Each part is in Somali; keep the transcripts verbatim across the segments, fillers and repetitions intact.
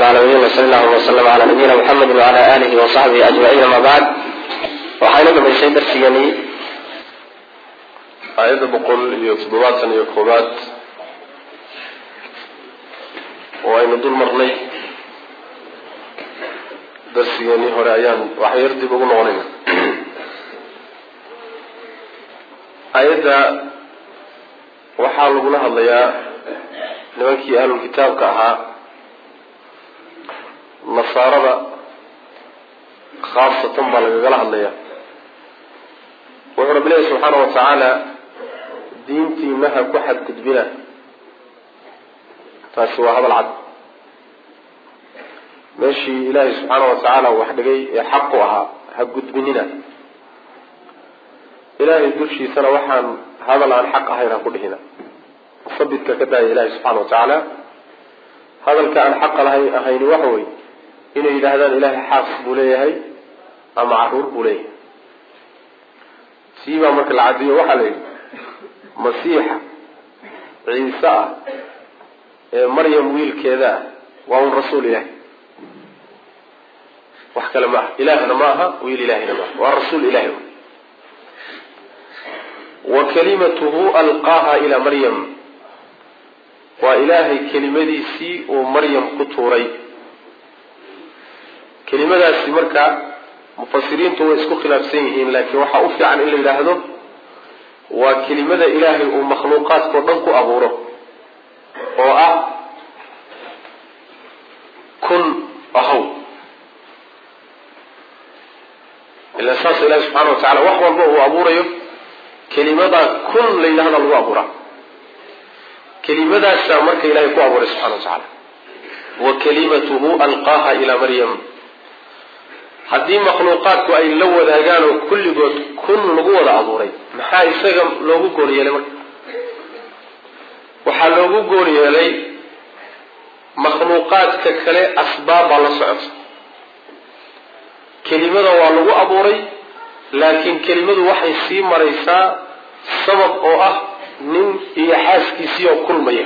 العالمين وصلى الله وسلم على نبينا محمد وعلى آله وصحبه أجمعين. ما بعد وحينكم من سيد السياني آيات بقول يصدرات يكوبات وأين دول مرني درسياني هرايان وحيرتي بقول نغنين آيات waxaa lagu la hadlayaa nimankii ahlul kitaabka ahaa nasaarada khaasatan baa lagala hadlayaa. wuxuu rabbi ilaahi subxaanahu wa tacaala diintiina ha ku xadgudbina, taasi waa hadal cad. meeshii ilaahi subxaanahu wa tacaala wax dhigay ee xaqu ahaa ha gudbinina. ilaahay dushiisana waxaan hadal aan xaq ahayn ha ku dhihina. sabidka ka daaya ilaahi subxaana wa tacaala hadalka aan xaqa lahayn ahayni waxa wey inay yidhaahdaan ilaahay xaas buu leeyahay ama caruur buu leeyahay. sii baa marka la cadiyo waxaa la yidhi masiixa ciise ah ee maryam wiilkeeda ah waa un rasuul ilaahi, wax kale ma aha. ilaahna ma aha, wiil ilaahina ma aha, waa rasuul ilaahi. wa kalimatuhu alqaaha ilaa maryam, waa ilaahay kelimadiisii uu maryam ku tuuray. kelimadaasi marka mufasiriintu way isku khilaafsan yihiin, laakiin waxaa u fiican in la yidhaahdo waa kelimada ilaahay uu makhluuqaadkao dhan ku abuuro oo ah kun ahow. ila saas ilaahi subxaana wa tacala wax walba uu abuurayo kelimada kun la yidhahda lagu abuuraa. kelimadaasa marka ilaahay ku abuuray subxana wa tacaala. wa kalimatuhu alqaaha ilaa maryam. haddii makhluuqaadku ay la wadaagaan oo kulligood kun lagu wada abuuray, maxaa isaga loogu goor yeelay marka? waxaa loogu goor yeelay makhluuqaadka kale asbaab baa la socota. kelimada waa lagu abuuray, laakiin kelimadu waxay sii maraysaa sabab oo ah nin iyo xaaskiisii oo kulmaya.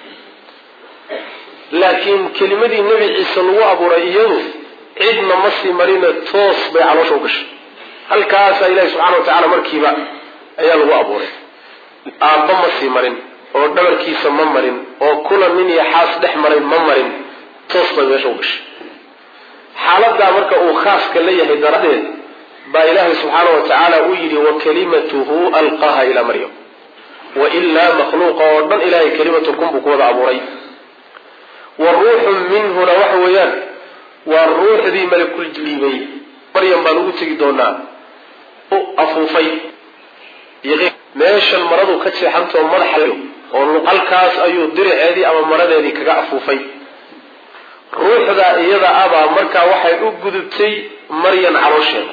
laakiin kelimadii nebi ciise lagu abuuray iyadu cidna ma sii marina, toos bay caloosha u gashay. halkaasaa ilaahi subxana wa tacaala markiiba ayaa lagu abuuray. aabba ma sii marin oo dhabarkiisa ma marin oo kulan nin iyo xaas dhex maray ma marin, toos bay meesha u gashay. xaaladaa marka uu khaaska la yahay daradeed baa ilaahay subxaana wa tacaala uu yidhi wa kalimatuhu alqaaha ilaa maryam. wa ilaa makhluuqa oo dhan ilaahay kelimatu kun buu ku wada abuuray. wa ruuxun minhuna waxa weeyaan waa ruuxdii malakul jibriibay. maryam baan ugu tegi doonaa u afuufay meeshan maradu ka jeexantao madaxa oo halkaas ayuu diriceedii ama maradeedii kaga afuufay. ruuxda iyada abaa markaa waxay u gudubtay maryam caloosheeda.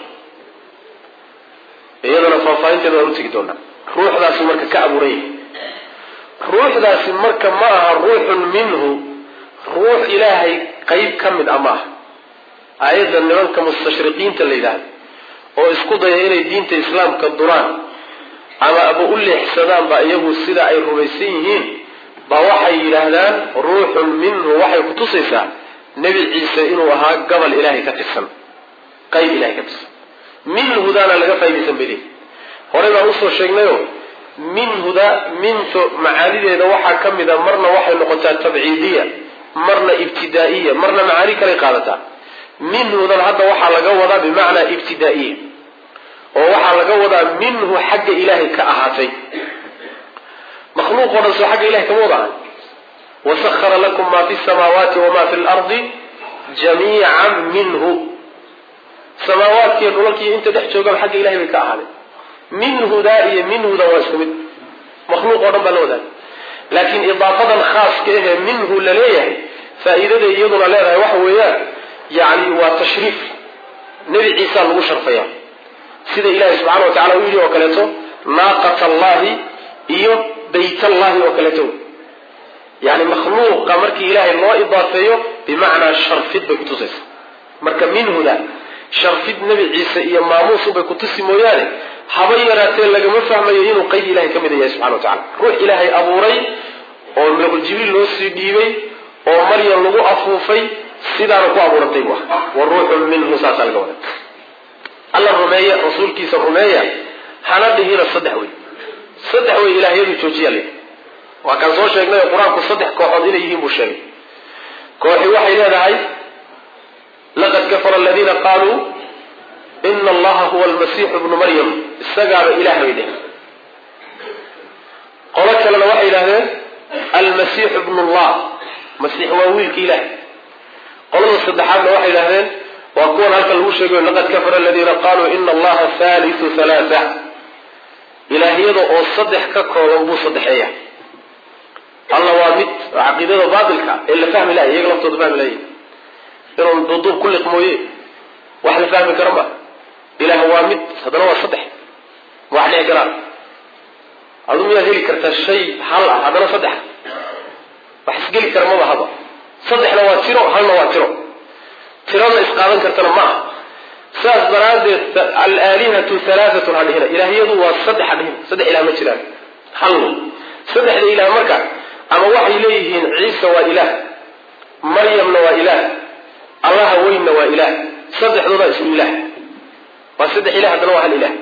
iyadana faahfaahinteeda waan u tegi doonaa. ruuxdaasi marka ka abuuray. ruuxdaasi marka ma aha ruuxun minhu, ruux ilaahay qeyb ka mid ama ah. aayadda nimanka mustashriqiinta la yidhaahdo oo isku daya inay diinta islaamka duraan ama aba u leexsadaan baa iyagu sida ay rumaysan yihiin baa waxay yidhaahdaan ruuxun minhu waxay ku tusaysaa nebi ciise inuu ahaa gabal ilaahay ka tirsan, qayb ilahay ka tirsan. minhudaana laga faa'idaysan bay leeyihin. horey baan usoo sheegnayo minhuda minto macaanideeda waxaa ka mid a marna waxay noqotaa tabciidiya, marna ibtidaa'iya, marna macaani kalay qaadataa. minhudan hadda waxaa laga wadaa bimacnaa ibtidaa'iya, oo waxaa laga wadaa minhu xagga ilaahay ka ahaatay. makhluuq oo dhan soo xagga ilahay kama wada ahay. wasahara lakum ma fi samaawaati wama fi lardi jamiican minhu. samaawaadkiiyo dhulalkiiyo inta dhex joogaba xagga ilahay bay ka ahaaday. minhudaa iyo minhudan waa isku mid, makhluuq oo dhan baa la wadaagay. laakiin idaafadan khaaska ahee minhu la leeyahay faa'iidada iyaduna leedahay waxa weeyaan yani waa tashriif. nebi ciisa lagu sharfaya sida ilaahay subxana wa tacala u yidhi oo kaleeto naaqat allahi iyo bayt allahi oo kaleeto. yani makhluuqa markii ilaahay loo idaafeeyo bimacnaa sharfid bay kutusaysa. marka minhuda sharfid nebi ciise iyo maamuus ubay kutusi mooyaane haba yaraatee lagama fahmayo inuu qayb ilahay ka mid yahay subxana wa tacala. ruux ilaahay abuuray oo malakul jibriil loo sii dhiibay oo maryam lagu afuufay sidaana ku abuurantay bu wa ruuxun minhu saasa laga wada alla rumeeya rasuulkiisa rumeeya hana dhihina saddex wey saddex wey ilaahyadu joojiya le waa kaan soo sheegnay qur-aanku saddex kooxood inay yihiin buu sheegay kooxi waxay leedahay laqad kafara aladiina qaaluu ina allaha huwa almasiixu ibnu maryam isagaaba ilaah bay dhehen qolo kalena waxay yidhahdeen almasiixu ibnu llah masiix waa wiilka ilaah qolada saddexaadna waxay yidhahdeen waa kuwan halkan lagu sheegayo laqad kafara aladiina qaaluu ina allaha halisu halaaa ilaahyada oo saddex ka kooban buu saddexeeya alla waa mid caqiidada baatilka ee la fahmi lahay iyaga laftooda fahmi lahay inuu duuduub ku liqmooye wax la fahmi karo ma ilaah waa mid haddana waa saddex wax dhici karaan adu miyaad heli kartaa shay hal ah haddana saddex wax isgeli kara maba haba saddexna waa tiro halna waa tiro tirada isqaadan kartana ma aha saas daraaddeed alaalihatu halaaatun hadhihina ilaahyadu waa saddex hadhihina saddex ilaah ma jiraan hal saddexda ilaah marka ama waxay leeyihiin ciisa waa ilaah maryamna waa ilaah allaha weynna waa ilaah saddexdooda isku ilaah waa saddex ilaah haddana waa hal ilaah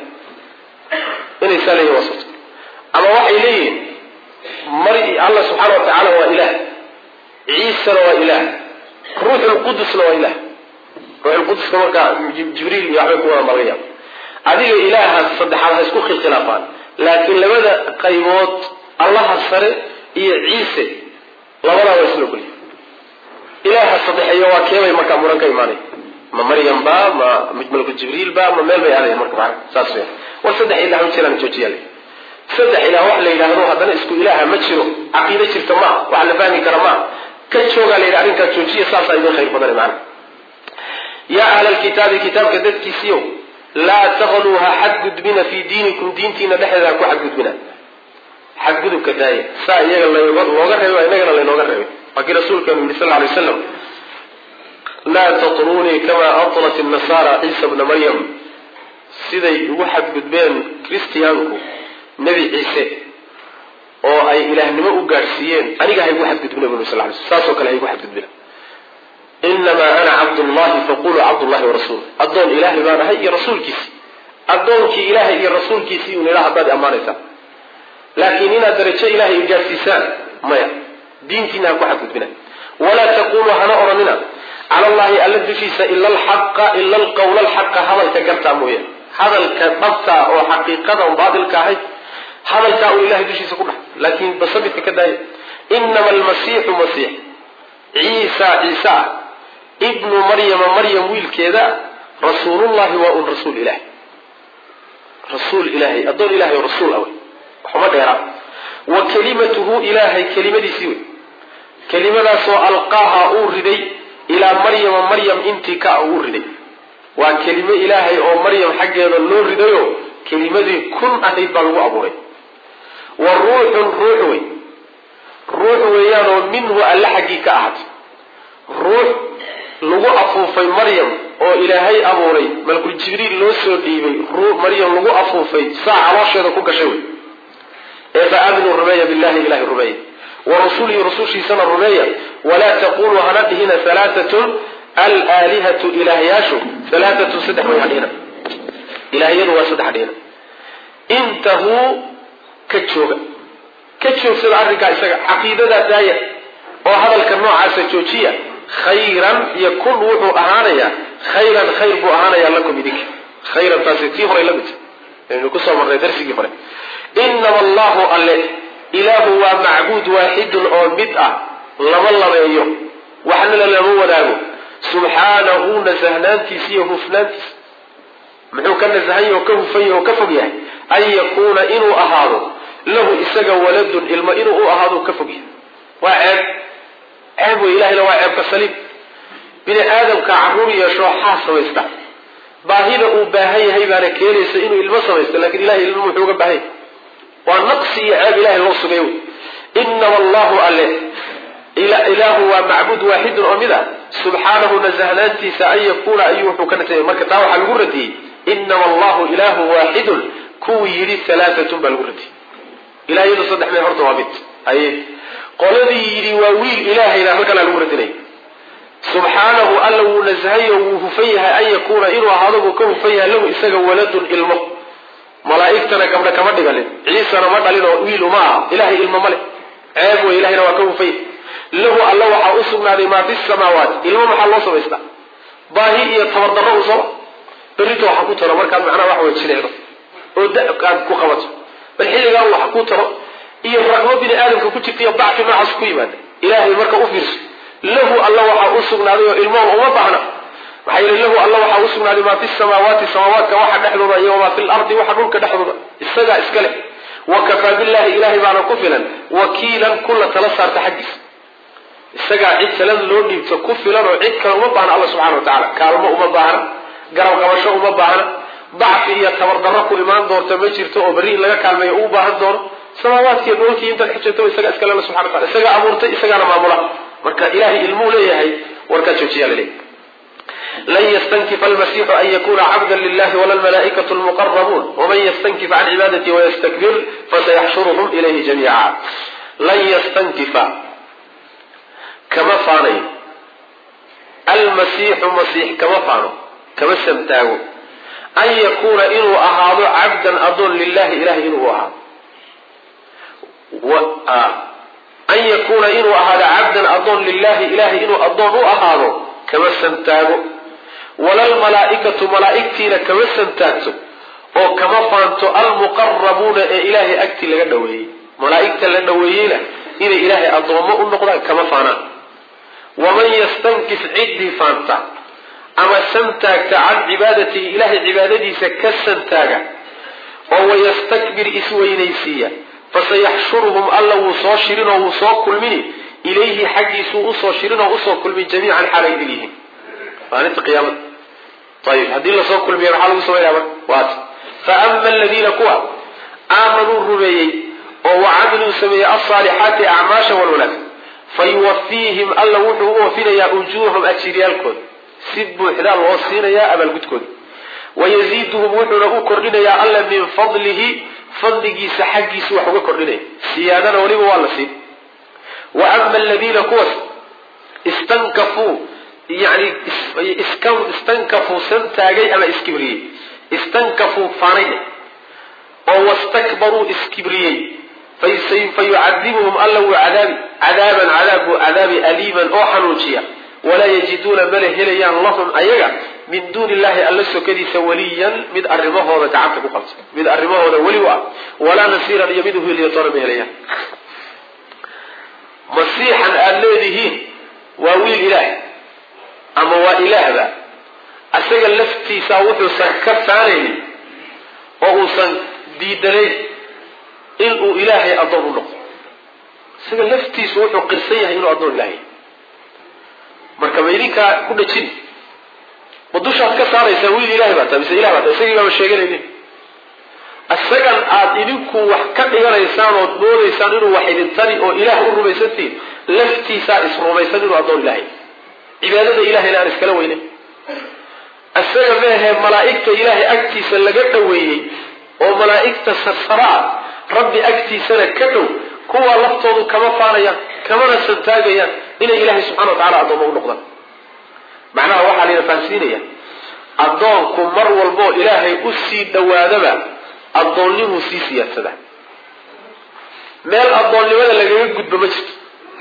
inay saa leeyihin waa surta ama waxay leeyihiin mari allah subxaana wa tacaala waa ilaah ciisana waa ilaah ruuxulqudusna waa ilaah ruuxulquduska markaa jibriil iyo waxbay ku wada malgaya adiga ilaaha saddexaad ha isku khilaafaan laakiin labada qaybood allaha sare iyo ciise labadaa waa isla ogolya ilaaha saddexeeyo waa keebay markaa muran ka imaanay ma maryam ba ma malku jibriil ba ma meel bay aadayan marka maana saas weya war saddex ilaah ma jiraan joojiyaal saddex ilaah wax la yidhaahdo haddana isku ilaaha ma jiro caqiide jirta maa wax la fahmi kara maa ka joogaa la yidhi arrinkaa joojiya saasaa idin khayr badane macana yaa ahla alkitaabi kitaabka dadkiisiyo laa taqluu ha xadgudbina fii diinikum diintiina dhexdeeda ha ku xadgudbina xadgudubka daaya saa iyaga looga reeba inagana laynooga reebay waa kii rasuulkeenu yidhi sal ly waslam laa tatrunii kamaa atlat nasaara ciisa bna maryam siday ugu xadgudbeen kristiyaanku nebi ciise oo ay ilaahnimo u gaadhsiiyeen aniga haygu xadgudbina bu sal ly sl saasoo kale haygu xadgudbina inamaa ana cabdullahi faquluu cabdullahi warasuul addoon ilaahay baan ahay iyo rasuulkiisi addoonkii ilaahay iyo rasuulkiisii un ilaa haddaad ammaanaysaa laakiin inaad darajo ilaahay gaadhsiisaan maya diintiina ha ku xadgudbina walaa taquluu hana odhanina cala allahi alla dushiisa ila alxaqa ila alqawla alxaqa hadalka gartaa mooye hadalka dhabtaa oo xaqiiqadan baatilka ahayd hadalkaa uu ilahay dushiisa ku dhax laakiin basabidka ka daaya inama almasiixu masiix ciisa ciise ah ibnu maryama maryam wiilkeeda rasuulullahi waa un rasuul ilahay rasuul ilahay addoon ilahay oo rasuul ah wey waxuma dheeraa wa kalimatuhu ilaahay kelimadiisii wey kelimadaasoo alqaaha uu riday ilaa maryama maryam intii ka uu riday waa kelime ilaahay oo maryam xaggeeda loo ridayo kelimadii kun ahayd baa lagu abuuray wa ruuxun ruux wey ruux weeyaanoo minhu alle xaggii ka ahaatay ruux lagu afuufay maryam oo ilaahay abuuray malkul jibriil loo soo dhiibay ruux maryam lagu afuufay saa caloosheeda ku gashay wey ee fa aaminuu rumeeya billahi ilahi rumeeya wa rasulihi rusushiisana rumeeya walaa taquluu hana dhihina halaatatun alaalihatu ilaahyaashu halaatatun saddex way hadhihina ilaahyadu waa saddex hadhihina intahuu ka jooga ka joogsada arrinkaa isaga caqiidadaa daaya oo hadalka noocaasa joojiya khayran yakun wuxuu ahaanayaa khayran khayr buu ahaanayaa lakum idinka khayran taasi tii horay la mid aynu kusoo marnay darsigii hore inama allahu alle ilaahu waa macbuud waaxidun oo mid ah lama labeeyo waxna lama wadaago subxaanahu nasahnaantiisa iyo hufnaantiisa muxuu ka nasahan oo ka hufan oo ka fog yahay an yakuuna inuu ahaado lahu isaga waladun ilmo inuu u ahaado ka fog yahay waa ceeb ceeb wey ilahayna waa ceebka saliib bini aadamka caruur yeesho xaas samaysta baahida uu baahan yahay baana keenaysa inuu ilmo samaysto laakiin ilahay ilmo muxuu uga baahan yahay waa naqsi iyo ceeb ilahay loo sugay wey inama allahu alle ilaahu waa macbuud waaxidun oo mid ah subxaanahu nasahnaantiisa an yakuuna ayuu wuxuu ka nasay marka taa waxaa lagu radiyey inama allahu ilaahu waaxidun kuwii yidhi halaatatun baa lagu radiyey ilahyadu saddex mee horta waa mid aye qoladii yidhi waa wiil ilaahayna halkanaa lagu radinay subxaanahu alla wuu nasahayo wuu hufan yahay an yakuuna inuu ahaado buu ka hufan yahay lahu isaga waladun ilmo malaa'igtana gabdha kama dhiganin ciisana ma dhalin oo wiil uma aha ilahay ilmo male ceeb wey ilahayna waa ka hufan yahay lahu alla waxaa u sugnaaday maa fi samaawaati ilmo maxaa loo samaystaa baahi iyo tabardarro u soo berrito waxa ku taro markaad macnaha wax way jireedo oo da-aad ku qabato bal xilligaa waxa ku taro iyo raqmo bini aadamka ku jirta iyo dacfi noocaas ku yimaada ilaahay marka u fiirso lahu alla waxaa u sugnaaday oo ilmoon uma baahna maxaa yeele lahu alla waxaa u sugnaaday maa fi samaawaati samaawaadka waxa dhexdooda iyo wamaa fi lardi waxa dhulka dhexdooda isagaa iska leh wakafaa billahi ilahay baana ku filan wakiilan kula tala saarta xaggiisa isagaa cid talada loo dhiibto ku filan oo cid kale uma baahna alla subxana wa tacala kaalmo uma baahna garab qabasho uma baahna dacfi iyo tabardarro ku imaan doonta ma jirto oo berri in laga kaalmeeyo uu baahan doono samaawaadkiiyo dhoolkii intaad xijirto isagaa iska lena subxana wa tacala isagaa abuurtay isagaana maamula marka ilahay ilmuu leeyahay warkaa joojiyaa laleeyahay lan yastankifa almasiixu an yakuna cabdan lilahi wala almalaa'ikatu almuqarabuun waman yastankif can cibaadati wayastakbir fasayaxshuruhum ilayhi jamiica lan yastankifa kama faanayo almasiixu masiix kama faano kama samtaago an yakuuna inuu ahaado cabdan adoon lilahi ilahay inuu ahaado an yakuuna inuu ahaado cabdan adoon lilahi ilahay inuu adoon u ahaado kama samtaago wala almalaa'ikatu malaa'igtiina kama samtaagto oo kama faanto almuqarabuuna ee ilaahay agtii laga dhaweeyey malaa'igta la dhaweeyeyna inay ilaahay addoommo u noqdaan kama faanaan waman yastankif ciddii faanta ama samtaagta can cibaadatihi ilaahay cibaadadiisa ka samtaaga oo wayastakbir isweynaysiiya fasayaxshuruhum alla wuu soo shirin oo wuu soo kulmini ilayhi xaggiisuu usoo shirin oo usoo kulmin jamiican xaalay idin yihiin maalinta qiyaamada ayib haddii lasoo kulmiya maxaa lagu samaynaya marka waat fa ama aladiina kuwa aamanuu rumeeyey oo wacamiluu sameeyey alsaalixaati acmaasha walwanaag fayuwafiihim alla wuxuu u wafinayaa ujuurahum ajiryaalkooda si buuxdaa loo siinayaa abaalgudkooda wayaziiduhum wuxuuna u kordhinayaa alla min fadlihi fadligiisa xaggiisu wax uga kordhinaya siyaadana weliba waa la siin wa ama aladiina kuwas istankafuu yani istankafuu santaagay ama iskibriyey istankafuu faanay oo wastakbaruu iskibriyey fayucadibuhum alla wuu cadaabi cadaaban cadaab buu cadaabi aliiman oo xanuujiya walaa yajiduuna mala helayaan lahum ayaga min duuni illahi alla sokadiisa waliyan mid arrimahooda gacanta ku qabta mid arrimahooda weli u ah walaa nasiiran iyo mid uhiliyotoona ma helayaan masiixan aada leedihiin waa wiil ilaah ama waa ilaahba asaga laftiisa wuxuusan ka faanaynin oo uusan diidanayn inuu ilaahay addoon u noqdo isaga laftiisu wuxuu qirsan yahay inuu addoon ilaahay marka ma idinkaa ku dhajin ma dushaad ka saaraysaa wiil ilahay baa taa mise ilah baa taa isagii baaba sheeganaynin isagan aada idinku wax ka dhiganaysaan ood moodaysaan inuu wax idin tari oo ilaah u rumaysantihiin laftiisaa isrumaysan inuu addoon ilaahay cibaadada ilahayna aan iskala weynin isaga meehee malaa'igta ilaahay agtiisa laga dhoweeyey oo malaa'igta sarsaraa rabbi agtiisana ka dhow kuwa laftoodu kama faanayaan kamana santaagayaan inay ilaahay subxana wa tacala addoommo u noqdaan macnaha waxaa layna fahamsiinaya addoonku mar walboo ilaahay u sii dhowaadaba addoonnimuu sii siyaadsada meel addoonnimada lagaga gudbo ma jirto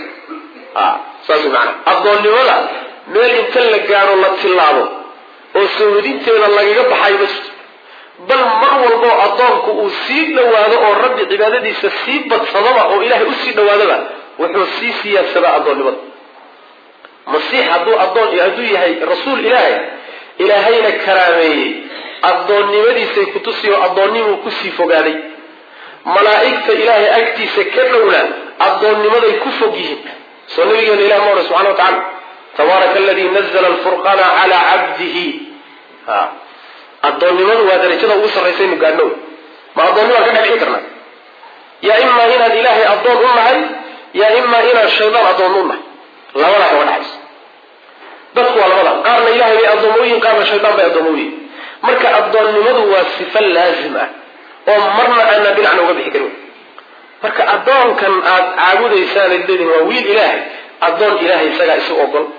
saas maanaa addoonnimada meel inta la gaaro la tillaabo oo sawdinteeda lagaga baxayo ma jirto bal mar walboo addoonku uu sii dhowaado oo rabbi cibaadadiisa sii badsadaba oo ilaahay usii dhowaadaba wuxuu sii siyaadsadaa addoonnimada masiix hadduu addoon hadduu yahay rasuul ilaahay ilaahayna karaameeyey addoonnimadiisay kutusi oo addoonnimuu kusii fogaaday malaa'igta ilaahay agtiisa ka dhowna addoonnimaday ku fog yihiin soo nabigeena ilah ma odhan subxana wa tacala tabaaraka aladii nazla alfurqana calaa cabdihi ha addoonnimadu waa darajada ugu sarraysaynu gaadhno ma addoonnimaan ka dhexdhigi karnaa yaa imaa inaad ilaahay addoon u nahay yaa imaa inaad shaydaan addoon u nahay labadaa kama dhexayso dadku waa labada qaarna ilahay bay addoomo u yihin qaarna shaydaan bay addoomo u yihin marka addoonnimadu waa sifo laazim ah oo marna aanaa dhinacna uga bixi karin marka addoonkan aada caabudaysaan leedihin waa wiil ilaahay addoon ilaahay isagaa isu ogol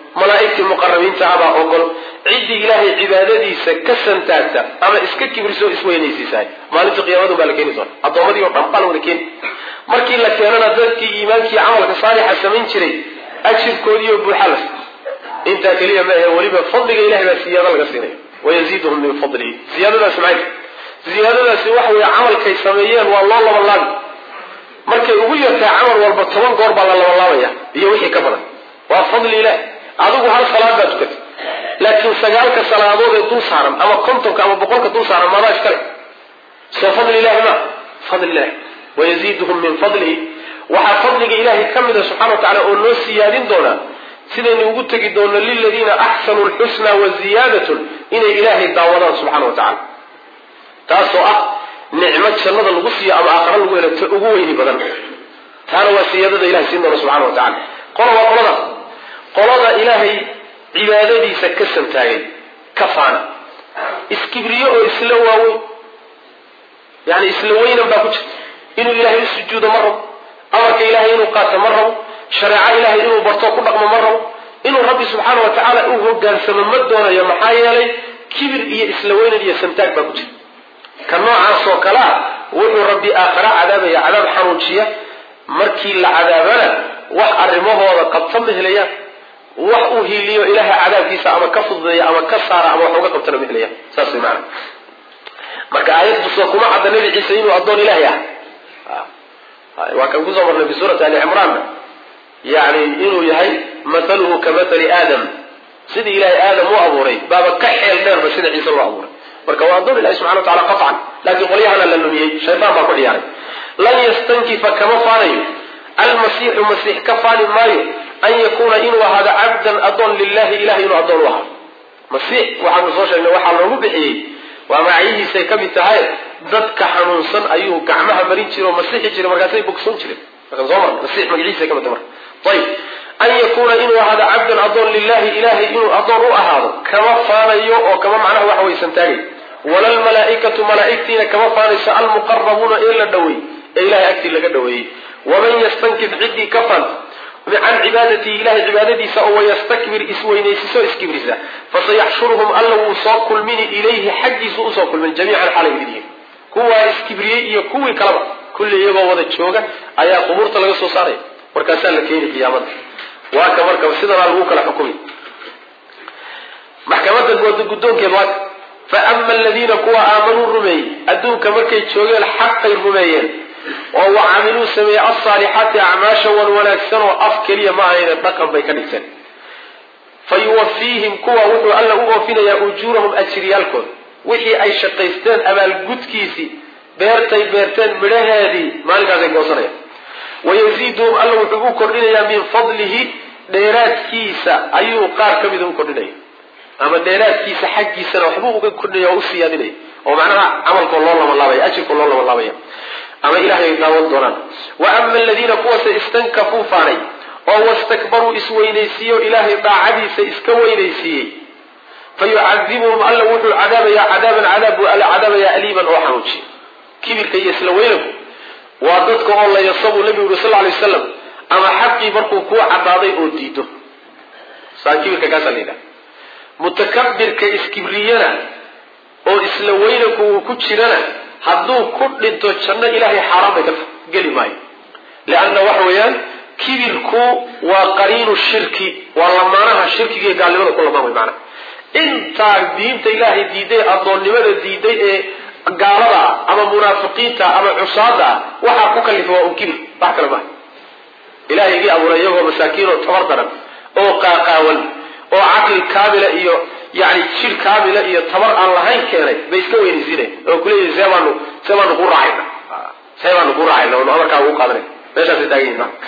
malaa'igtii muqarrabiinta abaa ogol ciddii ilaahay cibaadadiisa ka santaagta ama iska kibriso isweynaysiisahay maalinta qiyaamadu baa la keeni doona addoommadii oo dhan baa la wada keeni markii la keenana dadkii iimaankii camalka saalixa samayn jiray ajirkoodiiyo buuxa la intaa keliya ma ahe weliba fadliga ilahay baa siyaado laga siinayo wayaziiduhum min fadlihi siyaadadaasi maxay ziyaadadaasi waxa weeye camalkay sameeyeen waa loo labanlaabi markay ugu yartaa camal walba toban goor baa la labanlaabaya iyo wixii ka badan waa fadli ilahi adigu hal salaad baa tukatay laakiin sagaalka salaadood ee dul saaran ama kontonka ama boqolka dul saaran maadaa iskale soo fadli ilahi ma fadli ilahi wayaziiduhum min fadlihi waxaa fadliga ilahay ka mida subxana wa tacala oo noo siyaadin doonaa sidaynu ugu tegi doono liladiina axsanuu lxusna waziyaadatun inay ilaahay daawadaan subxana wa tacala taasoo ah nicmo jannada lagu siiyo ama aakhara lagu helo ta ugu weyni badan taana waa siyaadada ilahay siin doona subxana wa tacala qola waa qoladaas qolada ilaahay cibaadadiisa ka santaagay ka faana iskibriyo oo isla waaweyn yani isla weynan baa ku jirta inuu ilaahay u sujuudo ma rabo amarka ilaahay inuu qaato ma rabo shareeco ilaahay inuu barto ku dhaqmo ma rabo inuu rabbi subxaana wa tacaala u hogaansamo ma doonayo maxaa yeelay kibir iyo isla weynan iyo santaag baa ku jira ka noocaas oo kale ah wuxuu rabbi aakhara cadaabaya cadaab xanuujiya markii la cadaabana wax arrimahooda qabta ma helayaan wax uu hiiliyo ilaahay cadaabkiisa ama ka fududeeya ama ka saara ama wax uga qabtana ma helayaan saas way macana marka aayaddu soo kuma cadda nabi ciise inuu addoon ilaahay ah waa kan kusoo marnay fi suurati ali cimraan yani inuu yahay mathaluhu ka mathali aadam sidii ilaahay aadam u abuuray baaba ka xeel dheerba sida ciise loo abuuray marka waa addoon ilahi subxana wa tacala qaطcan laakiin qolyahana la lumiyey shaydaan baa ku ciyaaray lan yastankifa kama faanayo almasiixu masiix ka faani maayo an yakuuna inuu ahaado cabdan addoon lilahi ilahay inuu addoon u ahaado masiix waxaanu soo sheegnay waxaa loogu bixiyey waa magacyihiisay ka mid tahay dadka xanuunsan ayuu gacmaha marin jire oo masixi jiray markaasay bogsoon jireen markaan soo marnay masiix magaciisay ka mid tahay marka ayib an yakuuna inuu ahaado cabdan addoon lilahi ilahay inuu addoon u ahaado kama faanayo oo kama macnaha waxa waysan taagay wala lmalaaikatu malaa'igtiina kama faanayso almuqarabuuna ee la dhaweey ee ilahay agtii laga dhaweeyey waman yastankib ciddii ka faanta can cibaadatihi ilahay cibaadadiisa oo wayastakbir isweynaysiso iskibrisa fasayaxshuruhum alla wuu soo kulmini ilayhi xaggiisu usoo kulmin jamiican xalay idinyihin kuwaa iskibriyey iyo kuwii kalaba kulli iyagoo wada jooga ayaa qubuurta laga soo saaraya markaasaa la keeni qiyaamada waa ka marka sidanaa lagu kala xukumi maxkamada guddoonkeed waa faama aladiina kuwa aamanuu rumeeyey adduunka markay joogeen xaqay rumeeyeen oo wacamiluu sameeyey alsaalixaati acmaasha wan wanaagsan oo af keliya ma ahayne dhaqan bay ka dhigteen fa yuwafiihim kuwa wuxuu alla u oofinayaa ujuurahum ajriyaalkooda wixii ay shaqaysteen abaalgudkiisii beertay beerteen midhaheedii maalinkaasay goosanayaan wayaziiduhum alla wuxuu u kordhinayaa min fadlihi dheeraadkiisa ayuu qaar ka mida u kordhinaya ama dheeraadkiisa xaggiisana waxbuu uga kordhinaya oo u siyaadinaya oo macnaha camalkoo loo labanlaabaya ajirkoo loo labanlaabaya ama ilahay ay daawan doonaan wa ama aladiina kuwase istankafuu faanay oo wastakbaruu isweynaysiiyo ilaahay daacadiisa iska weynaysiiyey fayucadibuhum alla wuxuu cadaabayaa cadaaban cadaab buu alla cadaabayaa aliiman oo xanuujiya kibirka iyo isla weynanku waa dadka oo la yasabu nabigu uri sal alay wasalam ama xaqii markuu kuu cadaaday oo diido saa kibirka kaasaa la yidhaha mutakabirka iskibriyana oo isla weynanku uu ku jirana hadduu ku dhinto janno ilaahay xaaraan bay ka geli maayo leanna waxa weeyaan kibirku waa qariinu shirki waa lamaanaha shirkiga iyo gaalnimada ku lamaan way macana intaa diinta ilaahay diiday addoonnimada diiday ee gaalada ah ama munaafiqiinta ama cusaada ah waxaa ku kalifa waa un kibir wax kale maaha ilahay igii abuuray iyagoo masaakiin oo tabar daran oo qaaqaawan oo caqli kaamila iyo yani jir kaamila iyo tabar aan lahayn keenay bay iska weynaysiinay oo kuleeyihin see baanu see baanu ku raacayna see baanu ku raacayna oo amarkaa ugu qaadanay meeshaasay taagan yihin maa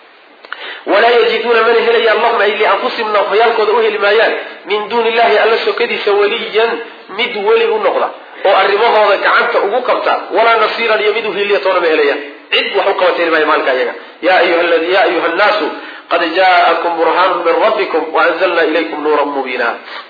walaa yajiduuna mana helayaan lahum ay lianfusihim nafayaalkooda u heli maayaan min duuni illahi alla sokadiisa waliyan mid weli u noqda oo arrimahooda gacanta ugu qabta walaa nasiiran iyo mid uhiliya toona ma helayaan cid wax u qabatayni maayo maalinka iyaga ya ayuha nnaasu qad jaakum burhaanu min rabbikum waanzalna ilaykum nuuran mubiina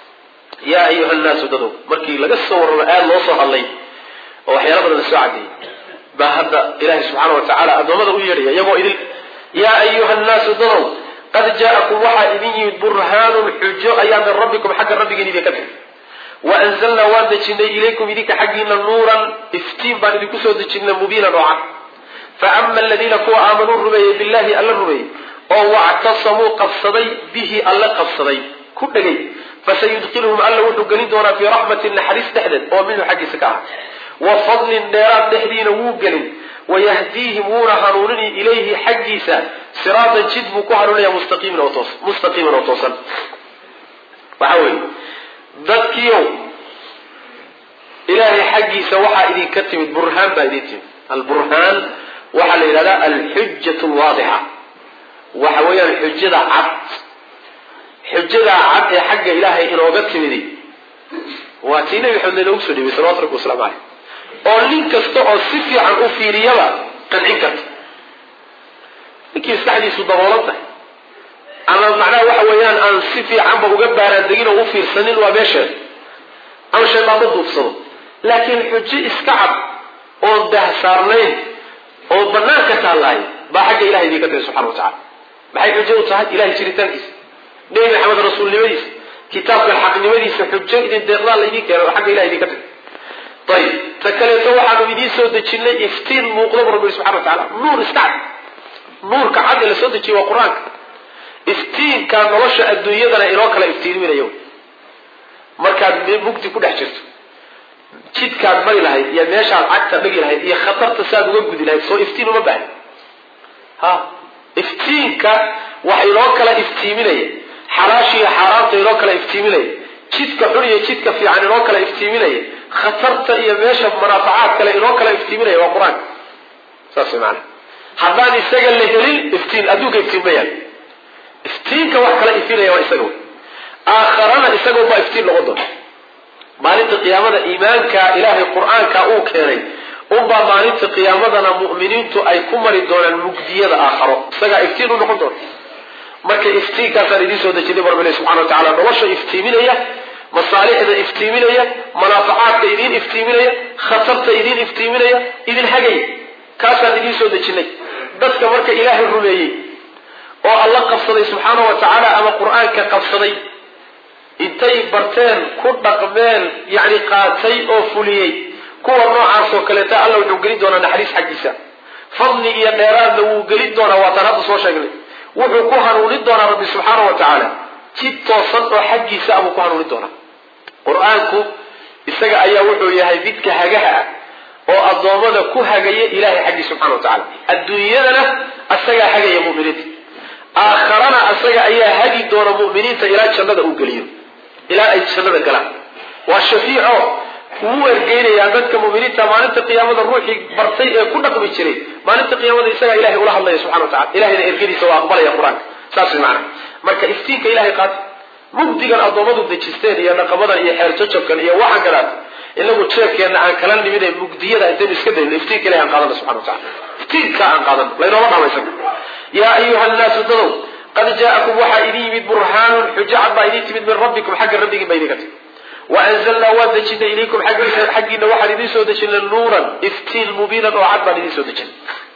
ya ayuha nnaasu dadow markii laga soo warramo aada loo soo hadlay oo waxyaala badan la soo cadeeyey baa hadda ilaahay subxaana wa tacaala addoommada u yeedhaya iyagoo idil yaa ayuha nnaasu dadow qad jaakum waxaa idin yimid burhaanun xujo ayaa min rabbikum xagga rabbigiin idinka timi waanzalnaa waan dejinay ilaykum idinka xaggiina nuuran iftiin baan idinku soo dejinay mubiinan oo cad faama aladiina kuwa aamanuu rumeeyey billahi alla rumeeyey oo wactasamuu qabsaday bihi alla qabsaday ku dhegay fasayudkiluhum alla wuxuu gelin doonaa fii raxmatin naxariis dhexdeed oo minhu xaggiisa ka ah wa fadlin dheeraad dhexdiina wuu gelin wayahdiihim wuuna hanuunini ilayhi xaggiisa siraatan jid buu ku hanuunaya mustaqiiman oo toos mustaqiiman oo toosan waxa weeye dadkiiow ilaahay xaggiisa waxaa idinka timid burhaan baa idin timid alburhaan waxaa la yidhahdaa alxujatu lwaadixa waxa weeyaan xujada cad xujadaa cad ee xagga ilaahay inooga timidi waa tii nabi maxamed inoogu soo dhibay salawatu rabbi wasalaamu caleyh oo nin kasta oo si fiican u fiiriyaba qancin karta ninkii maskaxdiisu daboolan tahay ama macnaha waxa weeyaan aan si fiicanba uga baaraandegin oo u fiirsanin waa meesheeda ama shaydaanba duubsado laakiin xujo iska cad oon dahsaarnayn oo banaanka taallaayo baa xagga ilahay idinka tahay subxana wa tacala maxay xujo u tahay ilahay jiritaankiisa nebi maxamed rasuulnimadiisa kitaabkan xaqnimadiisa xujo idin deeqdaa la idin keena oo xagga ilahay idinka tahay ayib ta kaleeto waxaanu idiin soo dejinay iftiin muuqdaba rabbi subxana wa tacala nuur iska cad nuurka cad ee la soo dejiyay waa qur-aanka iftiinka nolosha adduunyadana inoo kala iftiiminayo markaad mugdi ku dhex jirto jidkaad mari lahayd iyo meeshaad cagta dhigi lahayd iyo khatarta saad uga gudi lahayd soo iftiin uma baahni ha iftiinka wax inoo kala iftiiminaya xalaasha iyo xaaraamta inoo kala iftiiminaya jidka xun iyo jidka fiican inoo kala iftiiminaya khatarta iyo meesha manaafacaad kale inoo kala iftiiminaya waa qur-aanka saas maana haddaan isaga la helin iftiin adduunka iftiin ma yaal iftiinka wax kala ifinaya waa isaga wey aakharana isaga ubaa iftiin noqon doona maalinta qiyaamada iimaanka ilaahay qur-aanka uu keenay unbaa maalinta qiyaamadana mu'miniintu ay ku mari doonaan mugdiyada aakharo isagaa iftiin u noqon doona marka iftiinkaasaan idiin soo dejinay bu rabbi subxana wa tacala nolosha iftiiminaya masaalixda iftiiminaya manaafacaadka idiin iftiiminaya khatarta idiin iftiiminaya idin hagay kaasaan idiin soo dejinay dadka marka ilaahay rumeeyey oo alla qabsaday subxaana wa tacaala ama qur-aanka qabsaday intay barteen ku dhaqmeen yacni qaatay oo fuliyey kuwa noocaas oo kaleeta alla wuxuu gelin doonaa naxariis xaggiisa fadli iyo dheeraadna wuu gelin doonaa waataan hadda soo sheegnay wuxuu ku hanuunin doonaa rabbi subxaana wa tacaala jid toosan oo xaggiisa abuu ku hanuunin doonaa qur-aanku isaga ayaa wuxuu yahay midka hagaha ah oo addoommada ku hagaya ilahay xaggiisa subxana wa tacala adduunyadana asagaa hagaya mu'miniinta aakharana asaga ayaa hagi doona mu'miniinta ilaa jannada uu geliyo ilaa ay jannada galaan waa shafiico wuu ergeynayaa dadka mu'miniinta maalinta qiyaamada ruuxii bartay ee ku dhaqmi jiray maalinta qiyaamada isagaa ilahay ula hadlaya subxana wa tacala ilahayna ergadiisa waa aqbalaya qur-aanka saas way macana marka iftiinka ilahay qaata mugdigan addoommadu dejisteen iyo dhaqamadan iyo xeer jajabkan iyo waxaan kalaat inagu jeefkeenna aan kala nimine mugdiyada intaynu iska dayno iftiinka ilahay aan qaadana subxana wa tacala iftiinka aan qaadano laynooma dhamaysan yaa ayuha nnaasu dadow qad jaakum waxaa idin yimid burhaanun xujo cad baa idin timid min rabbikum xagga rabbigiin baa idinka timid waanzalnaa waan dejinay ilaykum xaggiina waxaan idiin soo dejinay nuuran iftiin mubiinan oo cad baan idiin soo dejinay